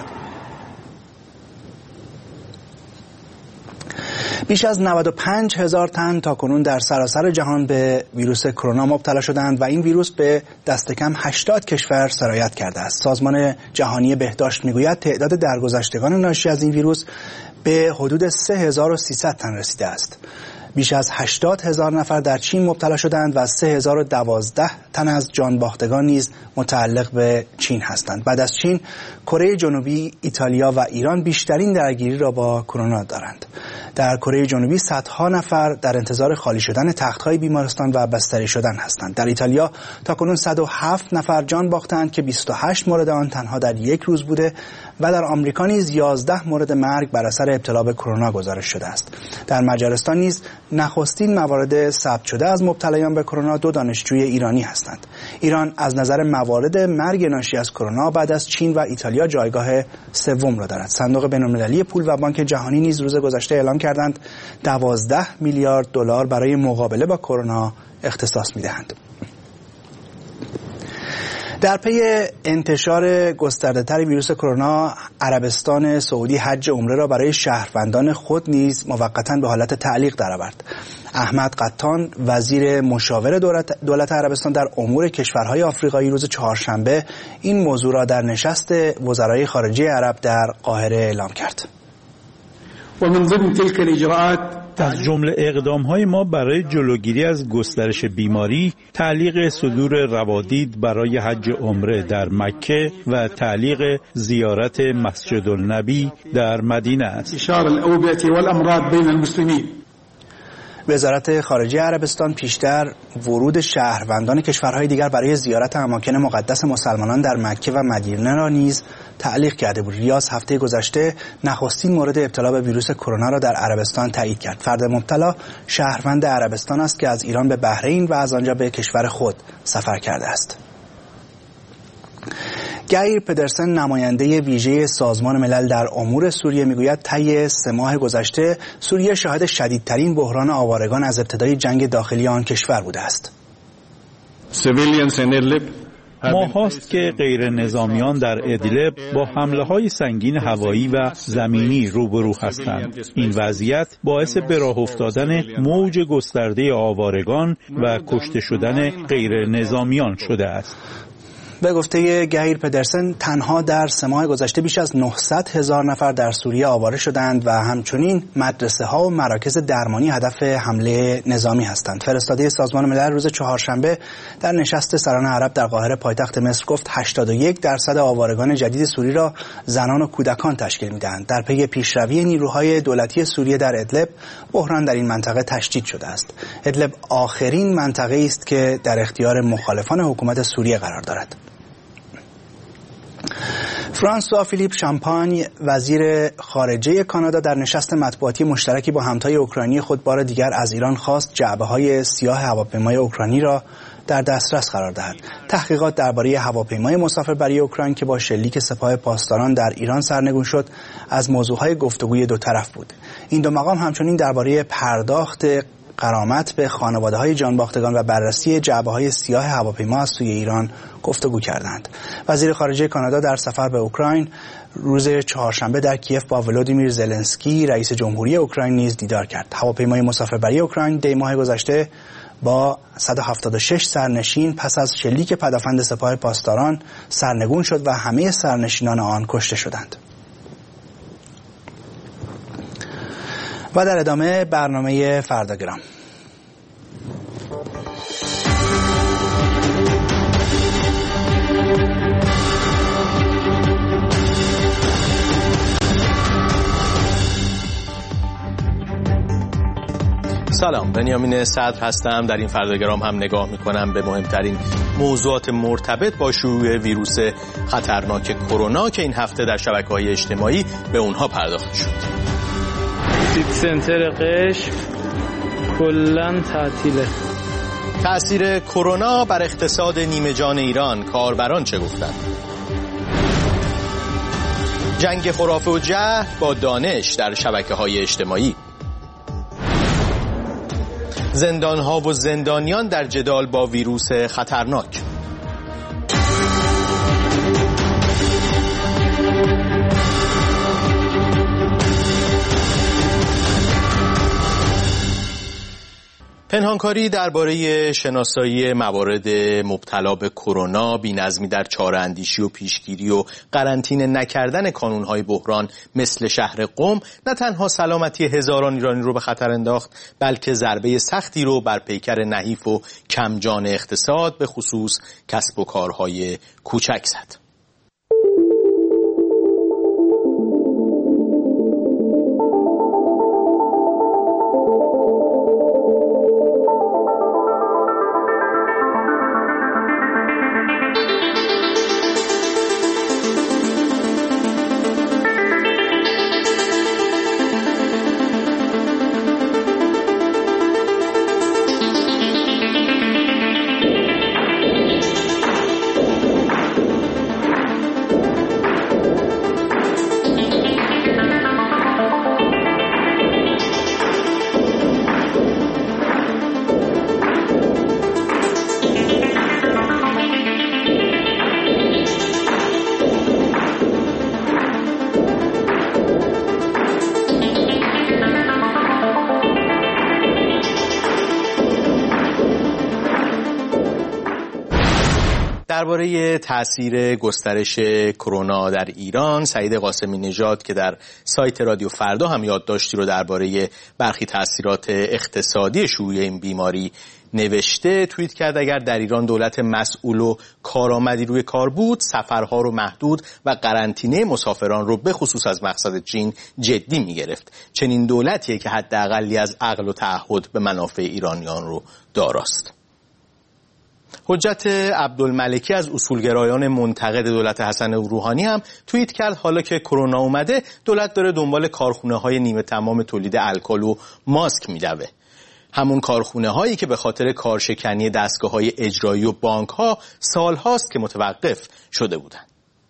بیش از نود و پنج هزار تن تاکنون در سراسر جهان به ویروس کرونا مبتلا شدند و این ویروس به دست کم هشتاد کشور سرایت کرده است. سازمان جهانی بهداشت میگوید تعداد درگذشتگان ناشی از این ویروس به حدود سه هزار و سیصد تن رسیده است. بیش از هشتاد هزار نفر در چین مبتلا شدند و سه هزار و دوازده تن از جانباختگان نیز متعلق به چین هستند. بعد از چین، کره جنوبی، ایتالیا و ایران بیشترین درگیری را با کرونا دارند. در کره جنوبی صدها نفر در انتظار خالی شدن تخت‌های بیمارستان و بستری شدن هستند. در ایتالیا تاکنون صد و هفت نفر جان باختند که بیست و هشت مورد آن تنها در یک روز بوده و در آمریکا نیز یازده مورد مرگ بر اثر ابتلا به کرونا گزارش شده است. در مجارستان نیز نخستین موارد ثبت شده از مبتلایان به کرونا دو دانشجوی ایرانی هستند. ایران از نظر موارد مرگ ناشی از کرونا بعد از چین و ایتالیا جایگاه سوم را دارد. صندوق بین‌المللی پول و بانک جهانی نیز روز گذشته اعلام کردند دوازده میلیارد دلار برای مقابله با کرونا اختصاص می‌دهند. در پی انتشار گسترده‌تر ویروس کرونا، عربستان سعودی حج عمره را برای شهروندان خود نیز موقتاً به حالت تعلیق درآورد. احمد قطان وزیر مشاور دولت, دولت عربستان در امور کشورهای آفریقایی روز چهارشنبه این موضوع را در نشست وزرای خارجه عرب در قاهره اعلام کرد. و من ضمن تلك الاجراءات از جمله اقدام‌های ما برای جلوگیری از گسترش بیماری، تعلیق صدور روادید برای حج عمره در مکه و تعلیق زیارت مسجد النبی در مدینه است. انتشار الاوبئه والامراض بین المسلمین. وزارت خارجه عربستان پیشتر ورود شهروندان کشورهای دیگر برای زیارت اماکن مقدس مسلمانان در مکه و مدینه را نیز تعلیق کرده بود. ریاض هفته گذشته نخستین مورد ابتلا به ویروس کرونا را در عربستان تایید کرد. فرد مبتلا شهروند عربستان است که از ایران به بحرین و از آنجا به کشور خود سفر کرده است. گایر پدرسن نماینده ویژه سازمان ملل در امور سوریه میگوید طی سه ماه گذشته سوریه شاهد شدیدترین بحران آوارگان از ابتدای جنگ داخلی آن کشور بوده است. ماهاست که غیر نظامیان در ادلب با حمله های سنگین هوایی و زمینی روبرو هستند. این وضعیت باعث به راه افتادن موج گسترده آوارگان و کشته شدن غیر نظامیان شده است. به گفته گایر پدرسن تنها در سه ماه گذشته بیش از نهصد هزار نفر در سوریه آواره شدند و همچنین مدرسه ها و مراکز درمانی هدف حمله نظامی هستند. فرستاده سازمان ملل روز چهارشنبه در نشست سران عرب در قاهره پایتخت مصر گفت هشتاد و یک درصد آوارگان جدید سوری را زنان و کودکان تشکیل می‌دهند. در پی پیشروی نیروهای دولتی سوریه در ادلب بحران در این منطقه تشدید شده است. ادلب آخرین منطقه‌ای است که در اختیار مخالفان حکومت سوریه قرار دارد. فرانسوا فیلیپ شامپانی وزیر خارجه کانادا در نشست مطبوعاتی مشترکی با همتای اوکراینی خود بار دیگر از ایران خواست جعبه‌های سیاه هواپیمای اوکراینی را در دسترس قرار دهد. تحقیقات درباره هواپیمای مسافربری اوکراین که با شلیک سپاه پاسداران در ایران سرنگون شد از موضوعهای گفتگوی دو طرف بود. این دو مقام همچنین درباره پرداخت غرامت به خانواده‌های جانباختگان و بررسی جعبه‌های سیاه هواپیما از سوی ایران گفتگو کردند. وزیر خارجه کانادا در سفر به اوکراین روز چهارشنبه در کیف با ولودیمیر زلنسکی رئیس جمهوری اوکراین نیز دیدار کرد. هواپیمای مسافربری اوکراین دی ماه گذشته با صد و هفتاد و شش سرنشین پس از شلیک پدافند سپاه پاسداران سرنگون شد و همه سرنشینان آن کشته شدند. و در ادامه برنامه فرداگرام. سلام، بنیامین صدر هستم. در این فرداگرام هم نگاه میکنم به مهمترین موضوعات مرتبط با شیوع ویروس خطرناک کرونا که این هفته در شبکه‌های اجتماعی به اونها پرداخته شد. سیتی سنتر قشم کلاً تعطیله. تأثیر کرونا بر اقتصاد نیمه جان ایران، کاربران چه گفتند؟ جنگ خرافه و جهل با دانش در شبکه‌های اجتماعی. زندان‌ها و زندانیان در جدال با ویروس خطرناک. پنهانکاری درباره شناسایی موارد مبتلا به کرونا، بی‌نظمی در چاره‌اندیشی و پیشگیری و قرنطینه نکردن کانون‌های بحران مثل شهر قم نه تنها سلامتی هزاران ایرانی رو به خطر انداخت، بلکه ضربه سختی رو بر پیکر نحیف و کمجان اقتصاد به خصوص کسب و کارهای کوچک زد. درباره تأثیر گسترش کرونا در ایران، سعید قاسمی نژاد که در سایت رادیو فردا هم یادداشتی رو درباره برخی تأثیرات اقتصادی شیوع این بیماری نوشته، توییت کرد اگر در ایران دولت مسئول و کارآمدی روی کار بود، سفرها رو محدود و قرنطینه مسافران رو به خصوص از مقصد چین جدی می‌گرفت. چنین دولتیه که حداقلی از عقل و تعهد به منافع ایرانیان رو داراست. حجت عبدالملکی از اصولگرایان منتقد دولت حسن روحانی هم توییت کرد حالا که کرونا اومده دولت داره دنبال کارخونه‌های نیمه تمام تولید الکل و ماسک میدوه. همون کارخونه هایی که به خاطر کارشکنی دستگاه‌های اجرایی و بانک‌ها سال‌هاست که متوقف شده بودند.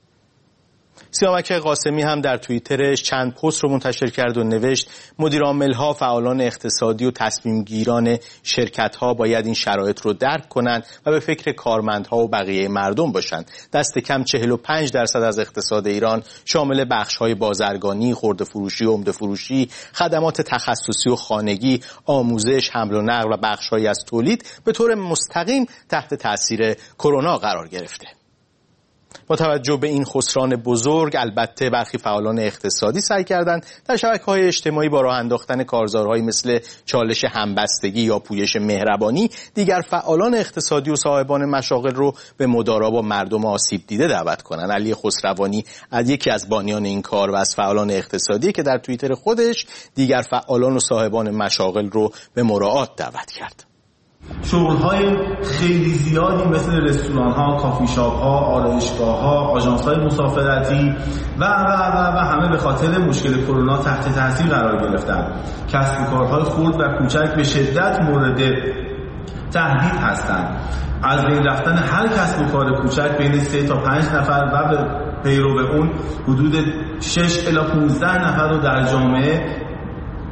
سیامک قاسمی هم در توییترش چند پست رو منتشر کرد و نوشت مدیرعامل‌ها، فعالان اقتصادی و تصمیم گیران شرکت‌ها باید این شرایط رو درک کنند و به فکر کارمندها و بقیه مردم باشند. دست کم چهل و پنج درصد از اقتصاد ایران شامل بخش‌های بازرگانی، خرده فروشی و عمده فروشی، خدمات تخصصی و خانگی، آموزش، حمل و نقل و بخش‌هایی از تولید به طور مستقیم تحت تاثیر کرونا قرار گرفته. با توجه به این خسران بزرگ، البته برخی فعالان اقتصادی سعی کردند در شبکه‌های اجتماعی با راه انداختن کارزارهایی مثل چالش همبستگی یا پویش مهربانی دیگر فعالان اقتصادی و صاحبان مشاغل رو به مدارا با مردم آسیب دیده دعوت کنند. علی خسروانی از یکی از بانیان این کار و از فعالان اقتصادی که در توییتر خودش دیگر فعالان و صاحبان مشاغل رو به مراعات دعوت کرد. شغل‌های خیلی زیادی مثل رستوران‌ها، کافی شاپ‌ها، آرایشگاه‌ها، آژانس‌های مسافرتی و و و و همه به خاطر مشکل کرونا تحت تاثیر قرار گرفتند. کسب و کارهای خرد و کوچک به شدت مورد تهدید هستند. از بین رفتن هر کسب و کار کوچک بین سه تا پنج نفر و به پیرو به اون حدود شش الی پانزده نفر رو در جامعه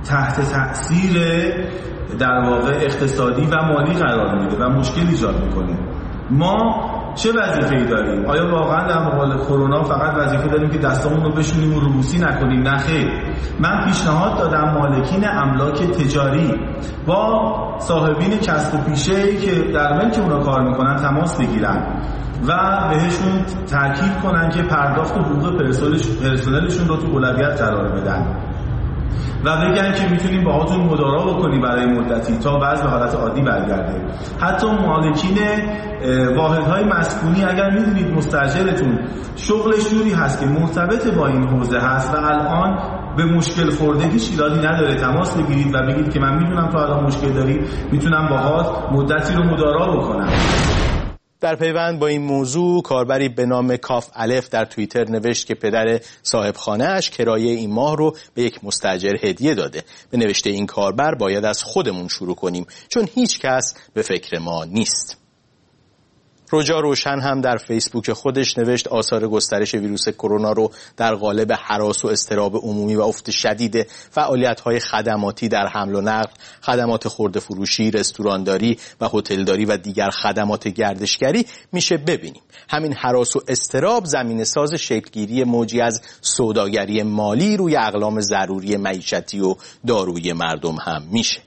تحت تأثیر در واقع اقتصادی و مالی قرار میده و مشکل ایجاد میکنه. ما چه وظیفه‌ای داریم؟ آیا واقعا در مقابل کرونا فقط وظیفه داریم که دستامون رو بشونیم و روبوسی نکنیم؟ نه خیر. من پیشنهاد دادم مالکین املاک تجاری با صاحبین کسب و پیشه‌ای که در ملک اونا کار میکنن تماس بگیرن و بهشون تاکید کنن که پرداخت حقوق پرسنلشون رو تو اولویت قرار بدن و بگن که میتونیم باهاتون مدارا بکنیم برای مدتی تا وضع به حالت عادی برگرده. حتی مالکین واحدهای مسکونی اگر میدونید مستاجرتون شغلش جوری هست که مرتبط با این حوزه هست و الان به مشکل خوردگی ایرادی نداره، تماس بگیرید و بگید که من میدونم تو الان مشکل داری، میتونم باهات مدتی رو مدارا بکنم. در پیوند با این موضوع کاربری به نام کاف الف در توییتر نوشت که پدر صاحب خانه‌اش کرایه این ماه رو به یک مستاجر هدیه داده. به نوشته این کاربر باید از خودمون شروع کنیم چون هیچ کس به فکر ما نیست. رجا روشن هم در فیسبوک خودش نوشت آثار گسترش ویروس کرونا رو در قالب هراس و اضطراب عمومی و افت شدید فعالیت‌های خدماتی در حمل و نقل، خدمات خرده فروشی، رستورانداری و هتلداری و دیگر خدمات گردشگری میشه ببینیم. همین هراس و اضطراب زمینه ساز شکلگیری موجی از سوداگری مالی روی اقلام ضروری معیشتی و دارویی مردم هم میشه.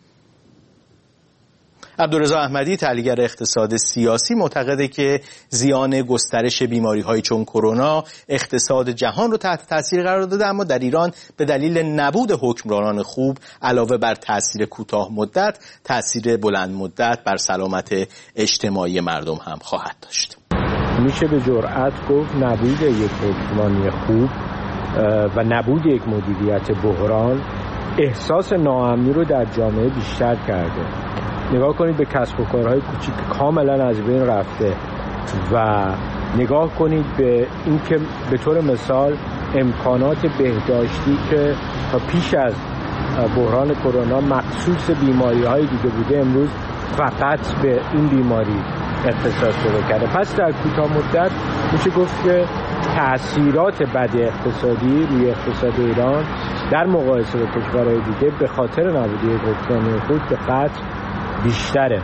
عبدالرضا احمدی تحلیلگر اقتصاد سیاسی معتقده که زیان گسترش بیماری‌های چون کرونا اقتصاد جهان رو تحت تاثیر قرار داده، اما در ایران به دلیل نبود حکمرانان خوب علاوه بر تاثیر کوتاه مدت، تاثیر بلند مدت بر سلامت اجتماعی مردم هم خواهد داشت. میشه به جرئت گفت نبود یک حکمرانی خوب و نبود یک مدیریت بحران احساس ناامنی رو در جامعه بیشتر کرده. نگاه کنید به کسب و کارهای کوچیک کاملا از بین رفته و نگاه کنید به اینکه به طور مثال امکانات بهداشتی که تا پیش از بحران کرونا مخصوص بیماری‌های دیگه بوده امروز فقط به این بیماری اختصاص پیدا کرده. پس در کوتاه مدت میشه گفت که تأثیرات بد اقتصادی روی اقتصاد ایران در مقایسه با کشورهای دیگه به خاطر نبودی یک حکمرانی خوب به قطع بیشتره.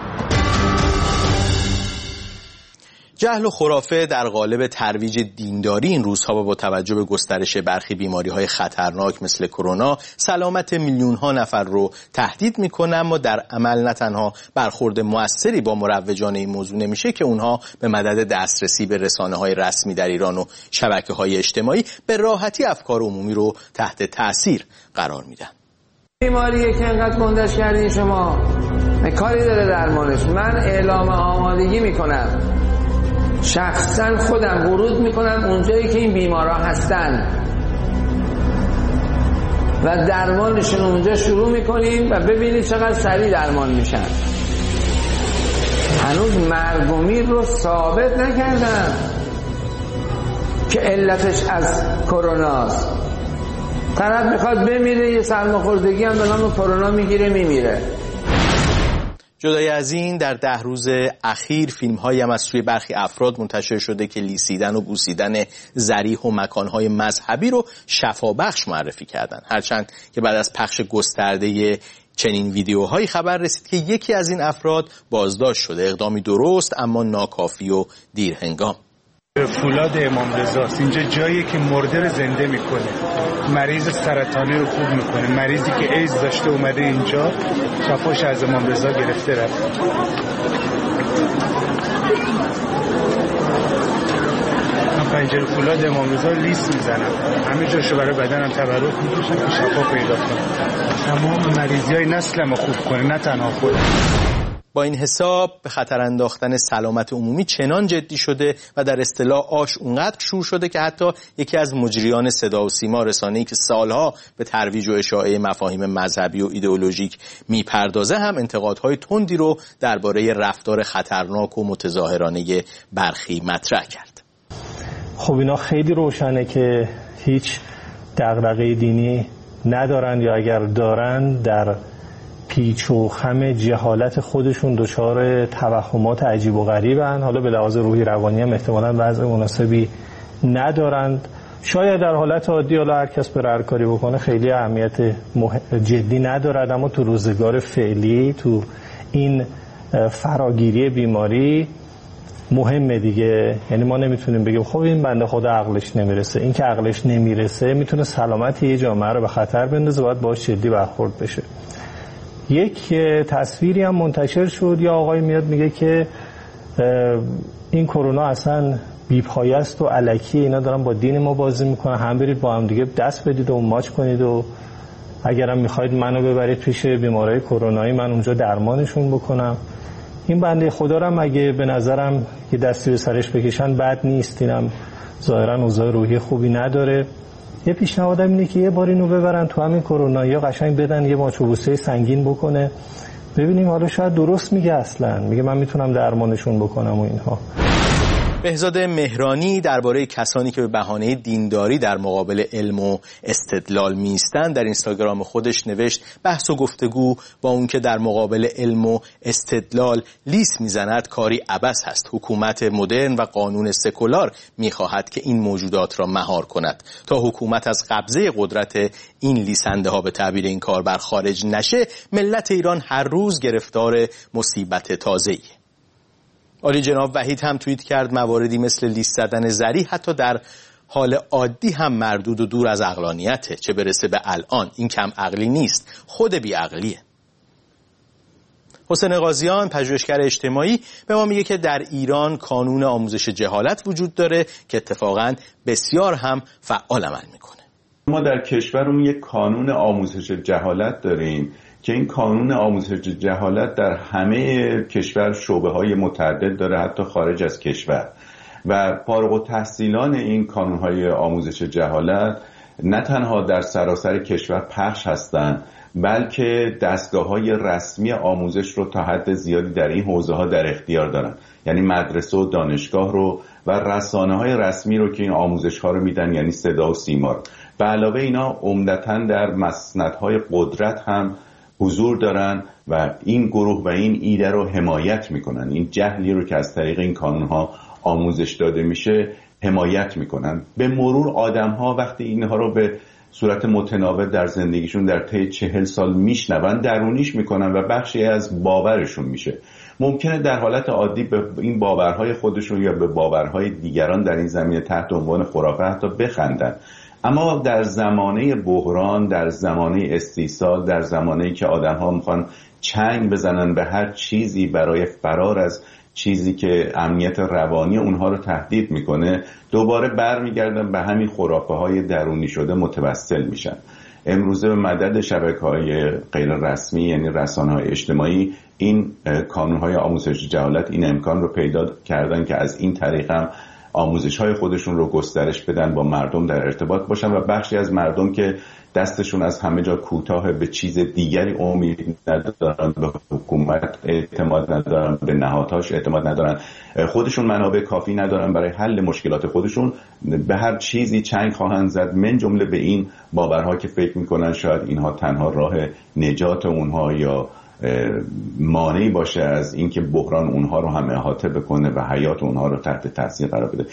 جهل و خرافه در قالب ترویج دینداری این روزها با توجه به گسترش برخی بیماری‌های خطرناک مثل کرونا سلامت میلیون‌ها نفر رو تهدید می‌کنه، اما در عمل نه تنها برخورد موثری با مروجان این موضوع نمیشه که اونها به مدد دسترسی به رسانه‌های رسمی در ایران و شبکه‌های اجتماعی به راحتی افکار عمومی رو تحت تأثیر قرار میدن. بیماریه که انقدر گندش کردین شما، کاری داره درمانش. من اعلام آمادگی میکنم، شخصا خودم ورود میکنم اونجایی که این بیمارا هستن و درمانشون اونجا شروع میکنیم و ببینید چقدر سریع درمان میشن. هنوز مرگ و میر رو ثابت نکردن که علتش از کروناست. طرف میخواد بمیره، یه سرماخوردگی هم به نام کرونا میگیره میمیره. جدای از این در ده روز اخیر فیلم‌هایی هم از سوی برخی افراد منتشر شده که لیسیدن و بوسیدن ذریح و مکان‌های مذهبی رو شفابخش معرفی کردن، هرچند که بعد از پخش گسترده چنین ویدیوهایی خبر رسید که یکی از این افراد بازداشت شده. اقدامی درست اما ناکافی و دیرهنگام. فولاد امام رضاست. اینجا جایی که مرده رو زنده میکنه، مریض سرطانی رو خوب میکنه، مریضی که ایدز داشته اومده اینجا شفاش از امام رضا گرفته رفت. من پنجره فولاد امام رضا لیست میزنم، همه جاشو برای بدنم تبرک میکشم که شفا پیدا کنم، تمام مریضی های نسلم رو خوب کنه، نه تنها خودم. با این حساب به خطر انداختن سلامت عمومی چنان جدی شده و در اصطلاح آش اونقدر شور شده که حتی یکی از مجریان صدا و سیما، رسانه‌ای که سالها به ترویج و اشاعه مفاهیم مذهبی و ایدئولوژیک میپردازه، هم انتقادهای تندی رو درباره رفتار خطرناک و متظاهرانه برخی مطرح کرد. خب اینا خیلی روشنه که هیچ دغدغه دینی ندارن، یا اگر دارن در پیچ و خم جهالت خودشون دچار توهمات عجیب و غریبن. حالا به لحاظ روحی روانی هم احتمالاً وضع مناسبی ندارند. شاید در حالت عادی حالا هر کس بره هر کاری بکنه خیلی اهمیت جدی ندارد، اما تو روزگار فعلی تو این فراگیری بیماری مهمه دیگه. یعنی ما نمیتونیم بگیم خب این بنده خدا عقلش نمیرسه. این که عقلش نمیرسه میتونه سلامتی یه جامعه رو به خطر بندازه، باید باهاش جدی برخورد بشه. یک تصویری هم منتشر شد، یا آقای میاد میگه که این کرونا اصلا بی‌پایه است و الکی، اینا دارن با دین ما بازی میکنن، هم برید با هم دیگه دست بدید و ماچ کنید و اگرم میخواید منو ببرید پیش بیمارای کرونایی من اونجا درمانشون بکنم. این بنده خدا رو اگه به نظرم یه دستی به سرش بکشن بد نیست، اینم ظاهرا اوضاع روحی خوبی نداره. یه پیشنهادم اینه که یه بار اینو ببرن تو همین کرونایی ها قشنگ بدن یه ماچ و بوسه سنگین بکنه، ببینیم حالا شاید درست میگه، اصلا میگه من میتونم درمانشون بکنم و اینها. بهزاد مهرانی درباره کسانی که به بهانه دینداری در مقابل علم و استدلال میستند در اینستاگرام خودش نوشت بحث و گفتگو با اون که در مقابل علم و استدلال لیس میزند کاری عبث است. حکومت مدرن و قانون سکولار میخواهد که این موجودات را مهار کند. تا حکومت از قبضه قدرت این لیسنده ها به تعبیر این کاربر خارج نشه، ملت ایران هر روز گرفتار مصیبت تازه‌ای. عالی جناب وحید هم توییت کرد مواردی مثل لیست زدن زری حتی در حال عادی هم مردود و دور از عقلانیته، چه برسه به الان. این کم عقلی نیست، خود بی عقلیه. حسین قاضیان پژوهشگر اجتماعی به ما میگه که در ایران کانون آموزش جهالت وجود داره که اتفاقاً بسیار هم فعال عمل میکنه. ما در کشورمون یک کانون آموزش جهالت داریم که این کانون آموزش جهالت در همه کشور شعبه‌های متعدد داره، حتی خارج از کشور. و فارغ التحصیلان این کانون‌های آموزش جهالت نه تنها در سراسر کشور پخش هستند، بلکه دستگاه‌های رسمی آموزش رو تا حد زیادی در این حوزه‌ها در اختیار دارن، یعنی مدرسه و دانشگاه رو و رسانه‌های رسمی رو که این آموزش‌ها رو میدن، یعنی صدا و سیما رو. به علاوه اینا عمدتاً در مسندهای قدرت هم حضور دارن و این گروه و این ایده رو حمایت میکنن. این جهلی رو که از طریق این کانون‌ها آموزش داده میشه حمایت میکنن. به مرور آدم‌ها وقتی اینها رو به صورت متناوب در زندگیشون در طی چهل سال میشنون، درونیش میکنن و بخشی از باورشون میشه. ممکنه در حالت عادی به این باورهای خودشون یا به باورهای دیگران در این زمینه تحت عنوان خرافه حتی بخندن، اما در زمانه بحران، در زمانه استیصال، در زمانه‌ای که آدم‌ها میخوان چنگ بزنن به هر چیزی برای فرار از چیزی که امنیت روانی اونها رو تهدید میکنه، دوباره برمیگردن به همین خرافه‌های درونی شده متوسل میشن. امروزه به مدد شبکه‌های غیر رسمی یعنی رسانه‌های اجتماعی این کانون‌های آموزش جهالت این امکان رو پیدا کردن که از این طریق هم آموزش‌های خودشون رو گسترش بدن، با مردم در ارتباط باشن و بخشی از مردم که دستشون از همه جا کوتاه به چیز دیگری امید ندارن، به حکومت اعتماد ندارن، به نهادهاش اعتماد ندارن، خودشون منابع کافی ندارن برای حل مشکلات خودشون، به هر چیزی چنگ خواهند زد، من جمله به این باورها که فکر میکنن شاید اینها تنها راه نجات اونها یا مانعی باشه از اینکه بحران اونها رو هم احاطه بکنه و حیات اونها رو تحت تاثیر قرار بده.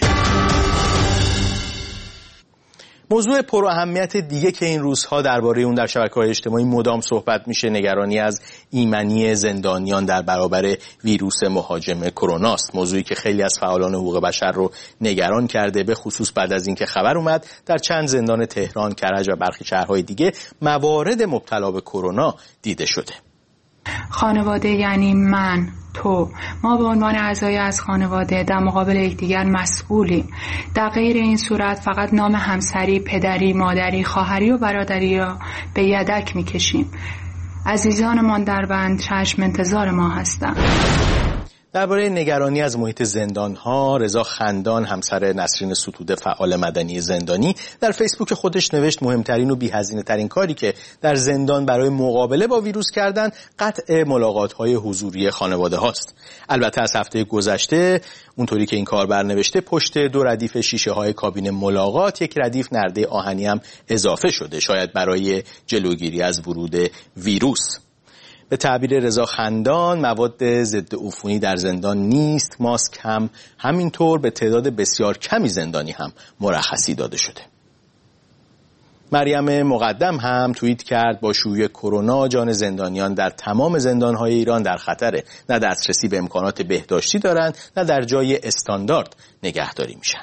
موضوع پر اهمیت دیگه که این روزها درباره اون در شبکه‌های اجتماعی مدام صحبت میشه نگرانی از ایمنی زندانیان در برابر ویروس مهاجم کرونا است. موضوعی که خیلی از فعالان حقوق بشر رو نگران کرده، به خصوص بعد از اینکه خبر اومد در چند زندان تهران، کرج و برخی شهرهای دیگه موارد مبتلا به کرونا دیده شده. خانواده یعنی من، تو، ما به عنوان اعضای از خانواده در مقابل یکدیگر مسئولیم. در غیر این صورت فقط نام همسری، پدری، مادری، خواهری و برادری را به یدک میکشیم. عزیزانمان در بند چشم انتظار ما هستند. درباره نگرانی از محیط زندان‌ها، رضا خندان همسر نسرین ستوده فعال مدنی زندانی در فیسبوک خودش نوشت مهمترین و بی‌هزینه‌ترین کاری که در زندان برای مقابله با ویروس کردن قطع ملاقات‌های حضوری خانواده هاست. البته از هفته گذشته اونطوری که این کاربر نوشته پشت دو ردیف شیشه‌های کابین ملاقات یک ردیف نرده آهنی هم اضافه شده، شاید برای جلوگیری از ورود ویروس. به تعبیر رضا خندان مواد ضد عفونی در زندان نیست، ماسک هم همینطور به تعداد بسیار کمی زندانی هم مرخصی داده شده. مریم مقدم هم توییت کرد با شیوع کرونا جان زندانیان در تمام زندان‌های ایران در خطره. نه دسترسی به امکانات بهداشتی دارند، نه در جای استاندارد نگهداری میشن.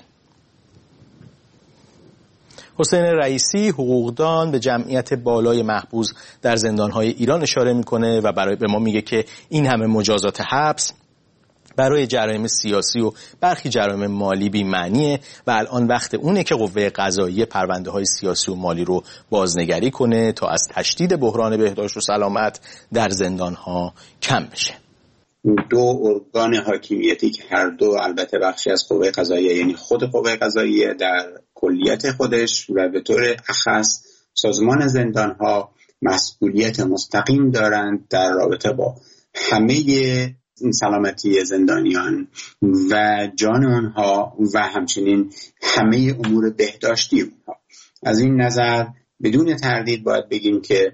حسین رئیسی حقوقدان به جمعیت بالای محبوس در زندان‌های ایران اشاره میکنه و برای به ما میگه که این همه مجازات حبس برای جرایم سیاسی و برخی جرایم مالی بی معنیه و الان وقت اونه که قوه قضاییه پرونده های سیاسی و مالی رو بازنگری کنه تا از تشدید بحران بهداشت و سلامت در زندان ها کم بشه. دو ارگان حاکمیتی که هر دو البته بخشی از قوه قضاییه، یعنی خود قوه قضاییه در کلیت خودش و به طور اخص سازمان زندان ها مسئولیت مستقیم دارند در رابطه با همه سلامتی زندانیان و جان اونها و همچنین همه امور بهداشتی اونها. از این نظر بدون تردید باید بگیم که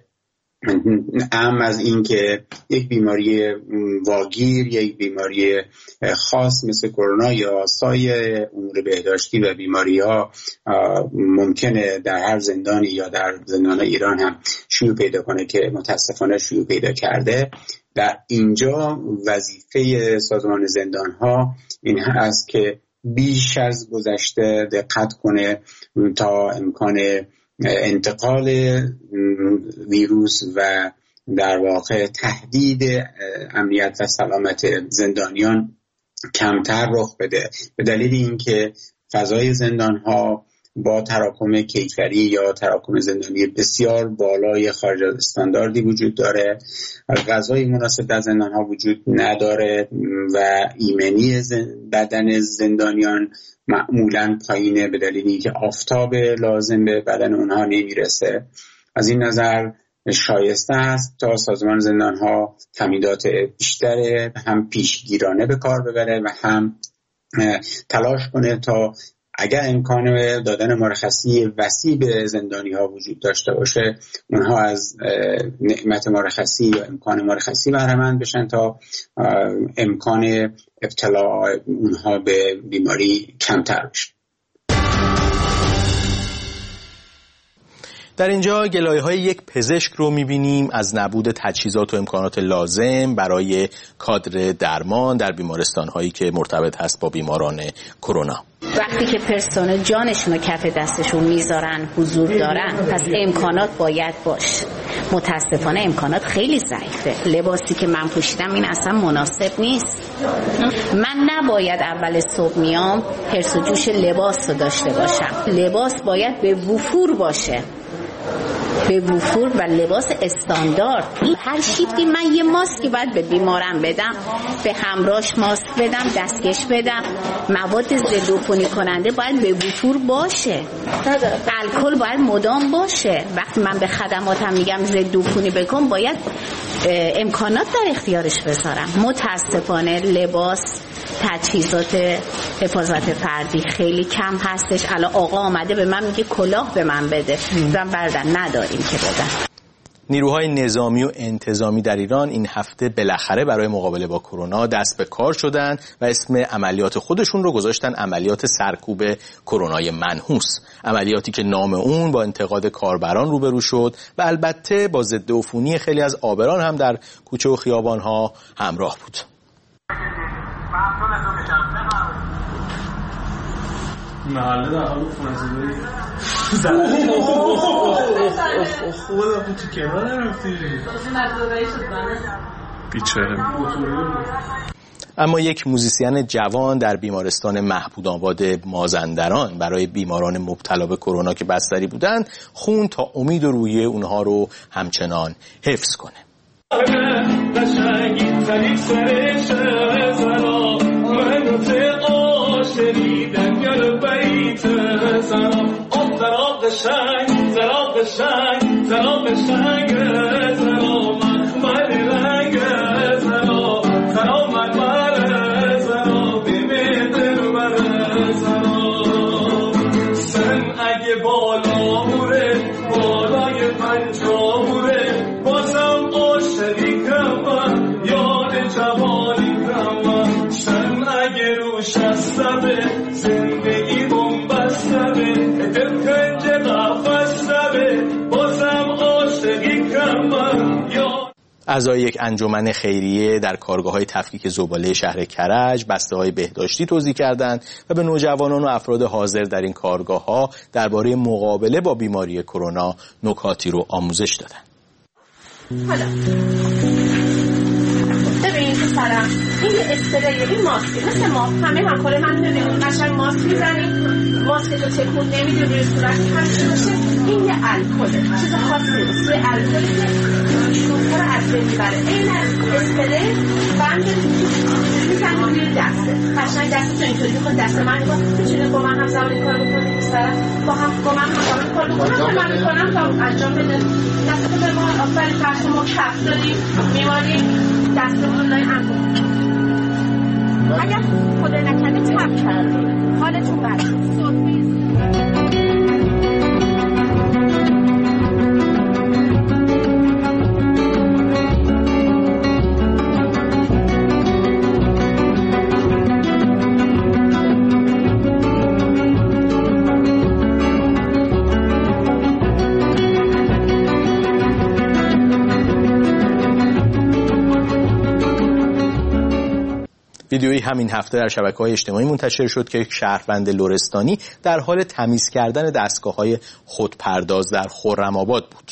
اهم از این که یک بیماری واگیر، یک بیماری خاص مثل کرونا یا سایر امور بهداشتی و بیماری ها ممکنه در هر زندانی یا در زندان ایران هم شیوع پیدا کنه که متاسفانه شیوع پیدا کرده. در اینجا وظیفه سازمان زندان ها این هست که بیش از گذشته دقت کنه تا امکان انتقال ویروس و در واقع تهدید امنیت و سلامت زندانیان کمتر رخ بده، به دلیل اینکه فضای زندان ها با تراکم کیفری یا تراکم زندانی بسیار بالای خارج از استانداردی وجود داره، غذای مناسب در زندان ها وجود نداره و ایمنی بدن زندانیان معمولاً پایینه به دلیل اینکه آفتاب لازم به بدن اونها نمیرسه. از این نظر شایسته است تا سازمان زندان ها تمهیدات بیشتر هم پیشگیرانه به کار ببره و هم تلاش کنه تا اگر امکان دادن مرخصی وسیع به زندانی ها وجود داشته باشه اونها از نعمت مرخصی یا امکان مرخصی بهره‌مند بشن تا امکان ابتلا اونها به بیماری کمتر بشه. در اینجا گلایه‌های یک پزشک رو می‌بینیم از نبود تجهیزات و امکانات لازم برای کادر درمان در بیمارستان‌هایی که مرتبط هست با بیماران کرونا. وقتی که پرسنل جانشون رو کف دستشون میذارن حضور دارن، پس امکانات باید باشه. متاسفانه امکانات خیلی ضعیفه. لباسی که من پوشیدم این اصلا مناسب نیست. من نباید اول صبح میام حرص و جوش لباس رو داشته باشم. لباس باید به وفور باشه، به وفور و لباس استاندارد. هر شیفتی من یه ماسکی باید به بیمارم بدم، به همراهش ماسک بدم، دستکش بدم، مواد ضد عفونی کننده باید به وفور باشه، الکل باید مدام باشه. وقتی من به خدماتم میگم ضد عفونی بکن باید امکانات در اختیارش بذارم. متاسفانه لباس، تجهیزات حفاظت فردی خیلی کم هستش. الان آقا آمده به من میگه کلاه به من بده، من بردن نداریم که بدن. نیروهای نظامی و انتظامی در ایران این هفته بالاخره برای مقابله با کرونا دست به کار شدن و اسم عملیات خودشون رو گذاشتن عملیات سرکوب کرونای منحوس، عملیاتی که نام اون با انتقاد کاربران روبرو شد و البته با ضد عفونی خیلی از آبران هم در کوچه و خیابان‌ها همراه بود. محله در حال فونزداری خودم بود تو کنار نرفتی بیچاره. اما یک موزیسین جوان در بیمارستان محمودآباد مازندران برای بیماران مبتلا به کرونا که بستری بودند خوند تا امید و روحیه اونها رو همچنان حفظ کنه. زندگی بوم بسته به دل کنج قفس به اعضای یک انجمن خیریه در کارگاه‌های تفکیک زباله شهر کرج بسته‌های بهداشتی توزیع کردند و به نوجوانان و افراد حاضر در این کارگاه‌ها درباره مقابله با بیماری کرونا نکاتی رو آموزش دادند. حالا ببین پسرم، این یه اسپری، این ماسکه مثل ما همه همکار من می‌بینن قشنگ ماسک می‌زنیم، ماسک تو تکون نمیدی روی صورت همین باشه. این یه الکله، چیز خاصی نیست. یه الکلی که شکر از بین میبره. این اسپری بند میزنیم روی دسته، قشنگ دستتو اینطوری خود دست من نگاه می‌تونی با من هم زمان کار بکنی پسرم، با هم با من هم زمان کار بکنم، من می‌کنم تا انجام بده. دستتو به ما آفرین فرض ما کف داریم، می‌ماریم دستمون لای انگور. اگر خدا نکنه تب کردیم حالتون بد شد. ویدیویی همین هفته در شبکه‌های اجتماعی منتشر شد که یک شهروند لرستانی در حال تمیز کردن دستگاه‌های خودپرداز در خرم‌آباد بود.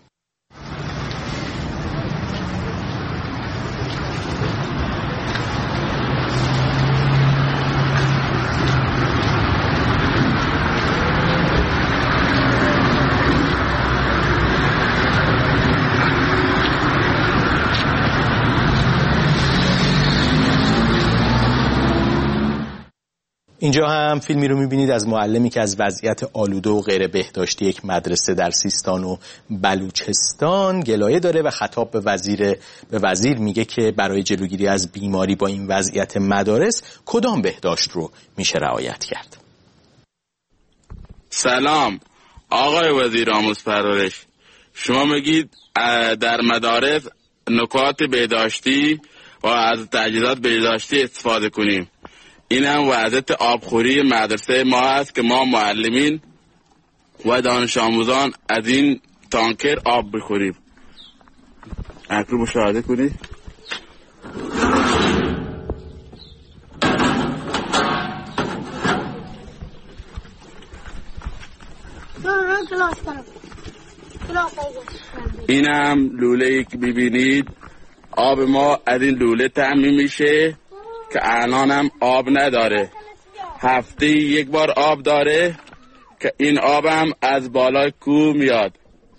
اینجا هم فیلمی رو می‌بینید از معلمی که از وضعیت آلوده و غیر بهداشتی یک مدرسه در سیستان و بلوچستان گلایه داره و خطاب به وزیر به وزیر میگه که برای جلوگیری از بیماری با این وضعیت مدارس کدام بهداشت رو میشه رعایت کرد. سلام آقای وزیر آموزش پرورش، شما میگید در مدارس نکات بهداشتی و از تجهیزات بهداشتی استفاده کنیم. این هم وضعیت آبخوری مدرسه ما هست که ما معلمین و دانش آموزان از این تانکر آب بخوریم. اکنون مشاهده کنید. این هم لوله که ببینید آب ما از این لوله تامین میشه که الان هم آب نداره. هفته یک بار آب داره که این آب هم از بالای کوه میاد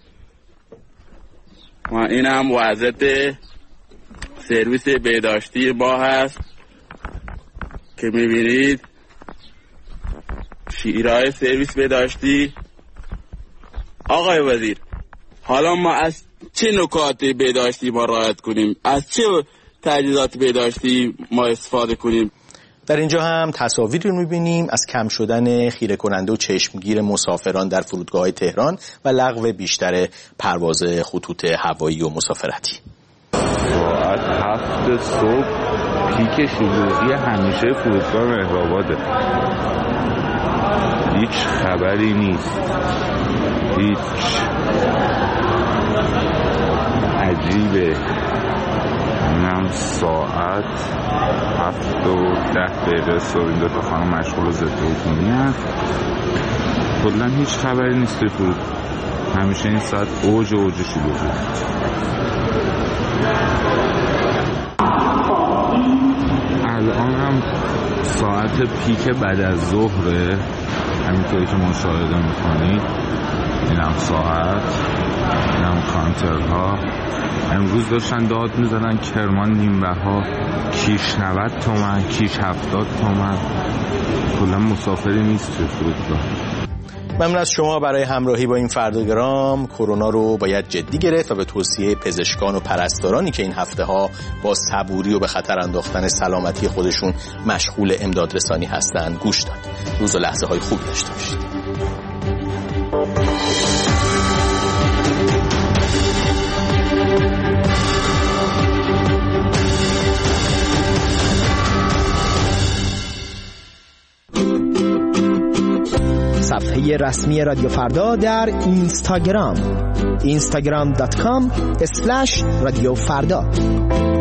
و این هم وضعیت سرویس بهداشتی ما هست که میبینید شیرهای سرویس بهداشتی. آقای وزیر، حالا ما از چه نکات بهداشتی ما رعایت کنیم؟ از چه تجهیزات بهداشتی ما استفاده کنیم؟ در اینجا هم تصاویری رو می‌بینیم از کم شدن خیره کننده و چشمگیر مسافران در فرودگاه‌های تهران و لغو بیشتر پرواز خطوط هوایی و مسافرتی. ساعت هفت صبح پیک شلوغی همیشه فرودگاه مهرآباده. هیچ خبری نیست. هیچ. عجیبه. اینم ساعت هفت و ده دقیقه صبح. این دوتا خانم مشغول ضد عفونی هست. کلا هیچ خبری نیست توی فرود. همیشه این ساعت اوج اوج شلوغی. الان هم ساعت پیک بعد از ظهره، همینطوری که مشاهده میکنید. اینم ساعت، اینم کانترها. امروز داشتن داد میزدن کرمان نیمه ها کیش نود تومن، کیش هفتاد تومن. کلا مسافری نیست توی فرودگاه. ممنون از شما برای همراهی با این فرداگرام. کرونا رو باید جدی گرفت و به توصیه پزشکان و پرستارانی که این هفته ها با صبوری و به خطر انداختن سلامتی خودشون مشغول امداد رسانی هستند گوش داد. روز و لحظه های خوب داشته باشید. صفحه صفحه رسمی رادیو فردا در اینستاگرام اینستاگرام دات کام اسلش رادیو فردا.